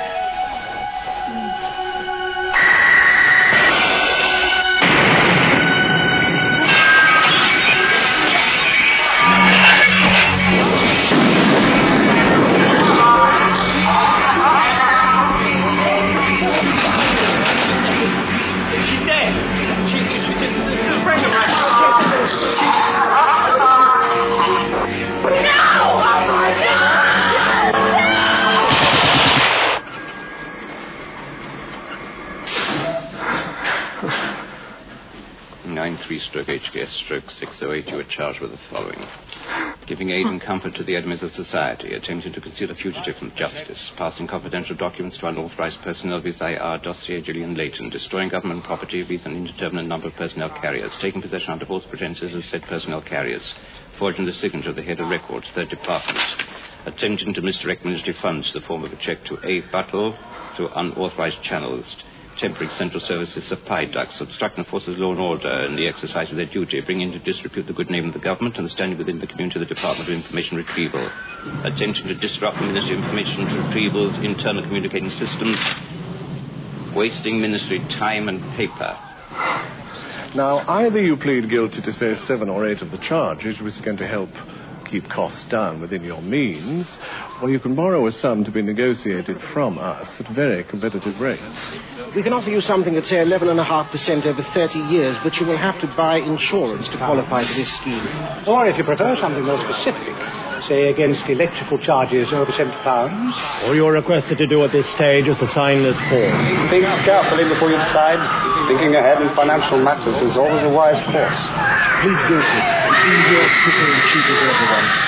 Stroke H K S stroke six oh eight, you are charged with the following. Giving aid and comfort to the enemies of society, attempting to conceal a fugitive from justice, passing confidential documents to unauthorized personnel vis I R dossier Gillian Layton, destroying government property vis an indeterminate number of personnel carriers, taking possession under false pretenses of said personnel carriers, forging the signature of the head of records, third department, attempting to misdirect ministry funds in the form of a check to A. Buttle through unauthorized channels, tempering central services supply ducts, obstructing the forces of law and order in the exercise of their duty, bringing into disrepute the good name of the government and the standing within the community of the Department of Information Retrieval, attempting to disrupt the Ministry of Information Retrieval's internal communicating systems, wasting ministry time and paper. Now, either you plead guilty to, say, seven or eight of the charges, which is going to help keep costs down within your means, or you can borrow a sum to be negotiated from us at very competitive rates. We can offer you something at, say, eleven point five percent over thirty years, but you will have to buy insurance to qualify for this scheme. Or if you prefer something more specific, say against electrical charges over seventy pounds. All you're requested to do at this stage is to sign this form. Think carefully before you decide. Thinking ahead in financial matters is always a wise course. Plead guilty. Easier, quicker, and cheaper for everyone.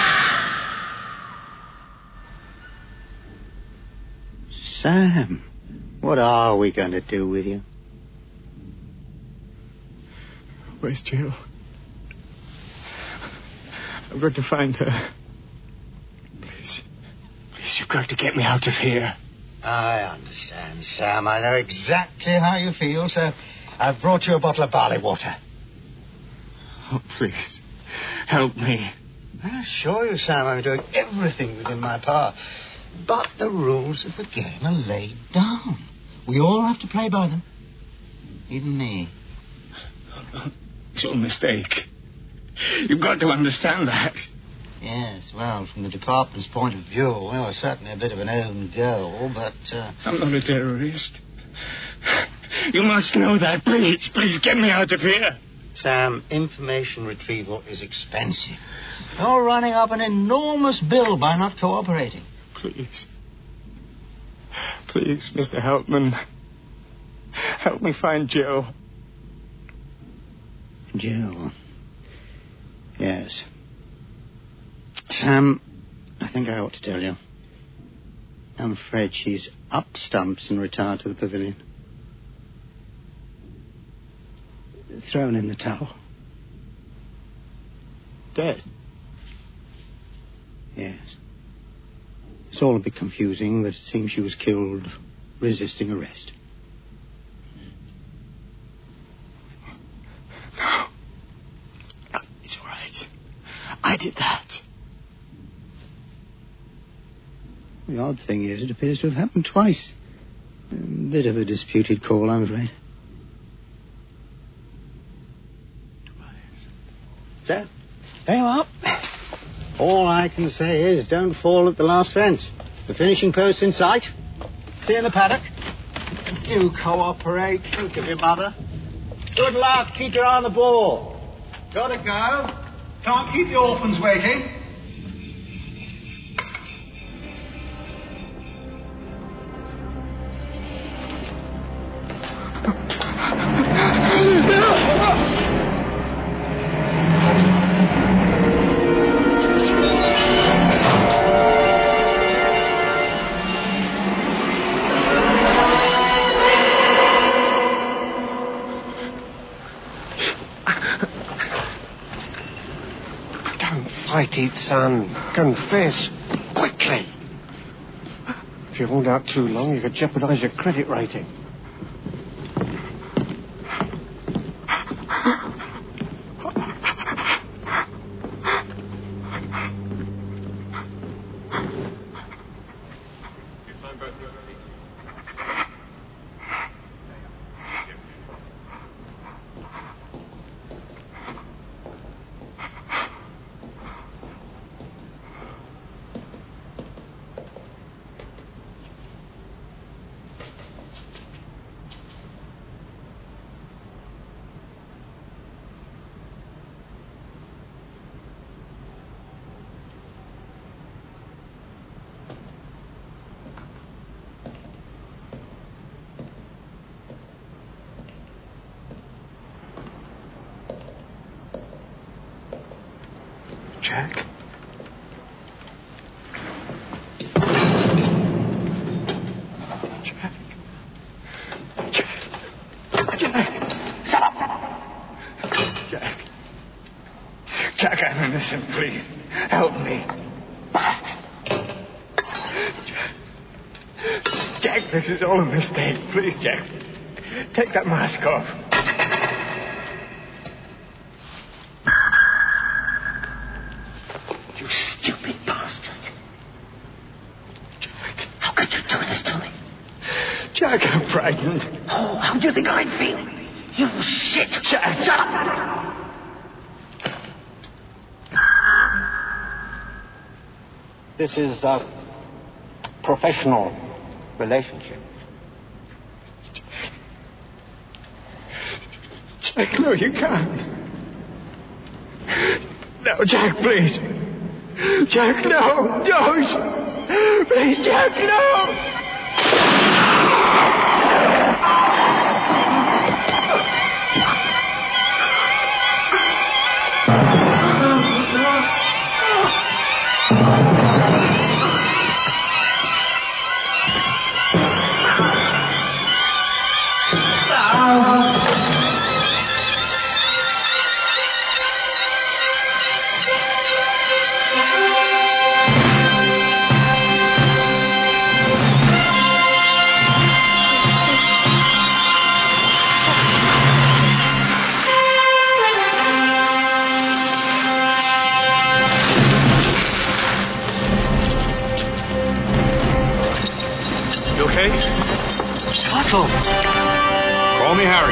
Sam, what are we going to do with you? Where's Jill? I've got to find her. Please. Please, you've got to get me out of here. I understand, Sam. I know exactly how you feel, so I've brought you a bottle of barley water. Oh, please. Help me. I assure you, Sam, I'm doing everything within my power. But the rules of the game are laid down. We all have to play by them. Even me. It's your mistake. You've got to understand that. Yes, well, from the department's point of view, we were certainly a bit of an own goal, but... Uh... I'm not a terrorist. You must know that. Please, please get me out of here. Sam, information retrieval is expensive. You're running up an enormous bill by not cooperating. Please. Please, Mister Helpman. Help me find Jill. Jill? Yes. Sam, I think I ought to tell you. I'm afraid she's up stumps and retired to the pavilion. Thrown in the towel. Dead? Yes. It's all a bit confusing, but it seems she was killed resisting arrest. No. No, it's all right. I did that. The odd thing is, it appears to have happened twice. A bit of a disputed call, I'm afraid. So, there you are. All I can say is, don't fall at the last fence. The finishing post's in sight. See you in the paddock. Do cooperate. Think of your mother. Good luck. Keep your eye on the ball. Gotta go. Can't keep the orphans waiting. Fight it, son. Confess. Quickly. If you hold out too long, you could jeopardize your credit rating. Jack? Jack? Jack? Jack? Shut up! Jack. Jack, I'm innocent, please. Help me. Bastard. Jack. Jack, this is all a mistake. Please, Jack. Take that mask off. Stupid bastard. Jack. How could you do this to me? Jack, I'm frightened. Oh, how do you think I feel? You shit. Jack, shut up! This is a professional relationship. Jack, no, you can't. No, Jack, please. Jack, no. No. Please, Jack, no. Call me Harry.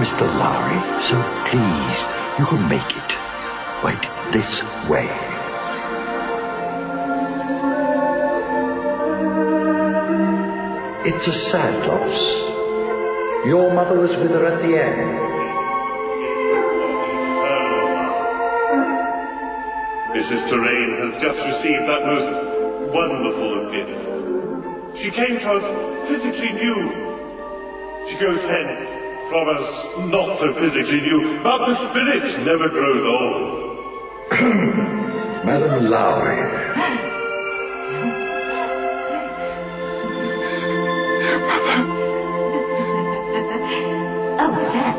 Mister Lowry, so please, you can make it. Right this way. It's a sad loss. Your mother was with her at the end. Missus Terrain has just received that most wonderful gift. She came to us physically new. She goes hence from us not so physically new, but the spirit never grows old. Madam Lowry. Oh, Sam.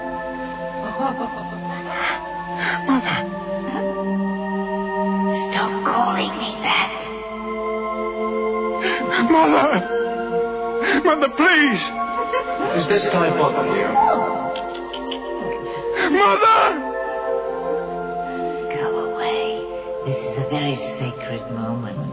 Mother. Stop calling me that. Mother. Mother, please. Is this guy bothering you? Mother! Go away. This is a very sacred moment.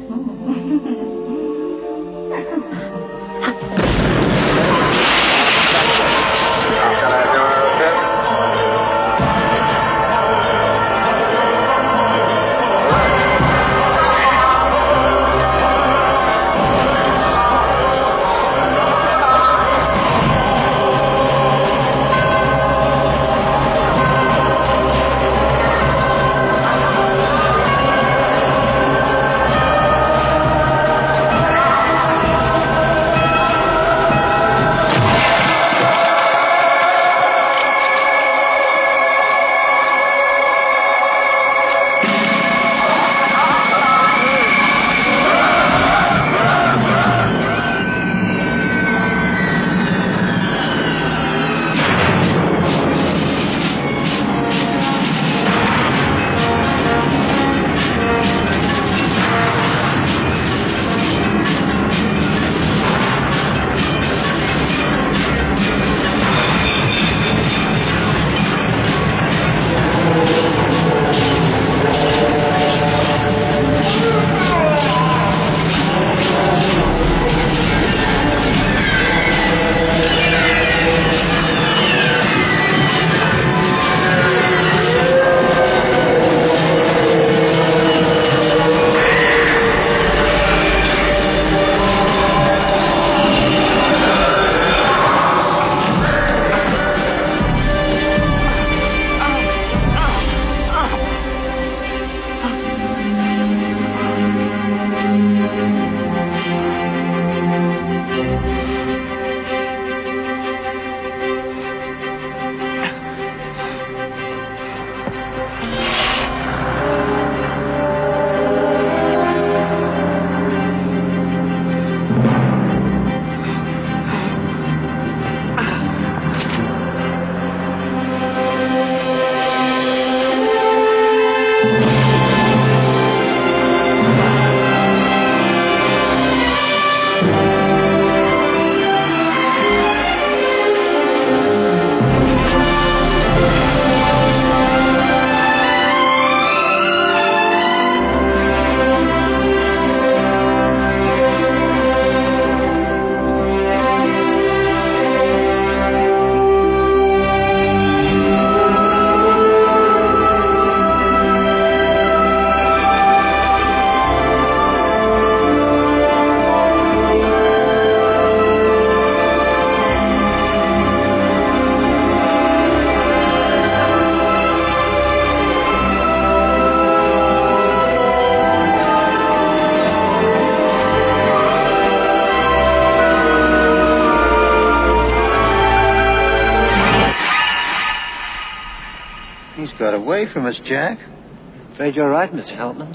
Got away from us, Jack. Afraid you're right, Mister Helpman.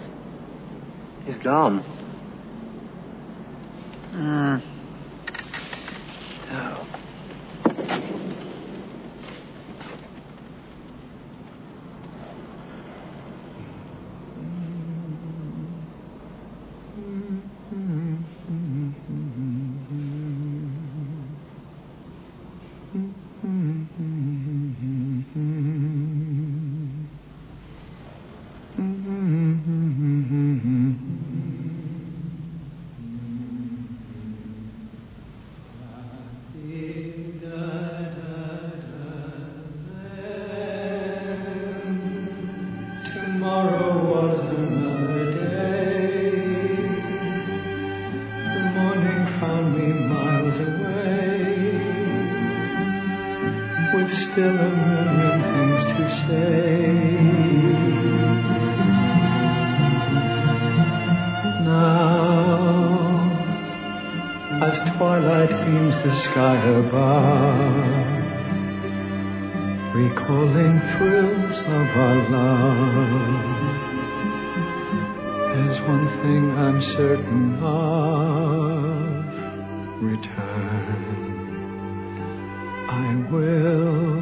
He's gone. Hmm. Oh. still a million things to say. Now, as twilight gleams the sky above, recalling thrills of our love, there's one thing I'm certain of: return. I will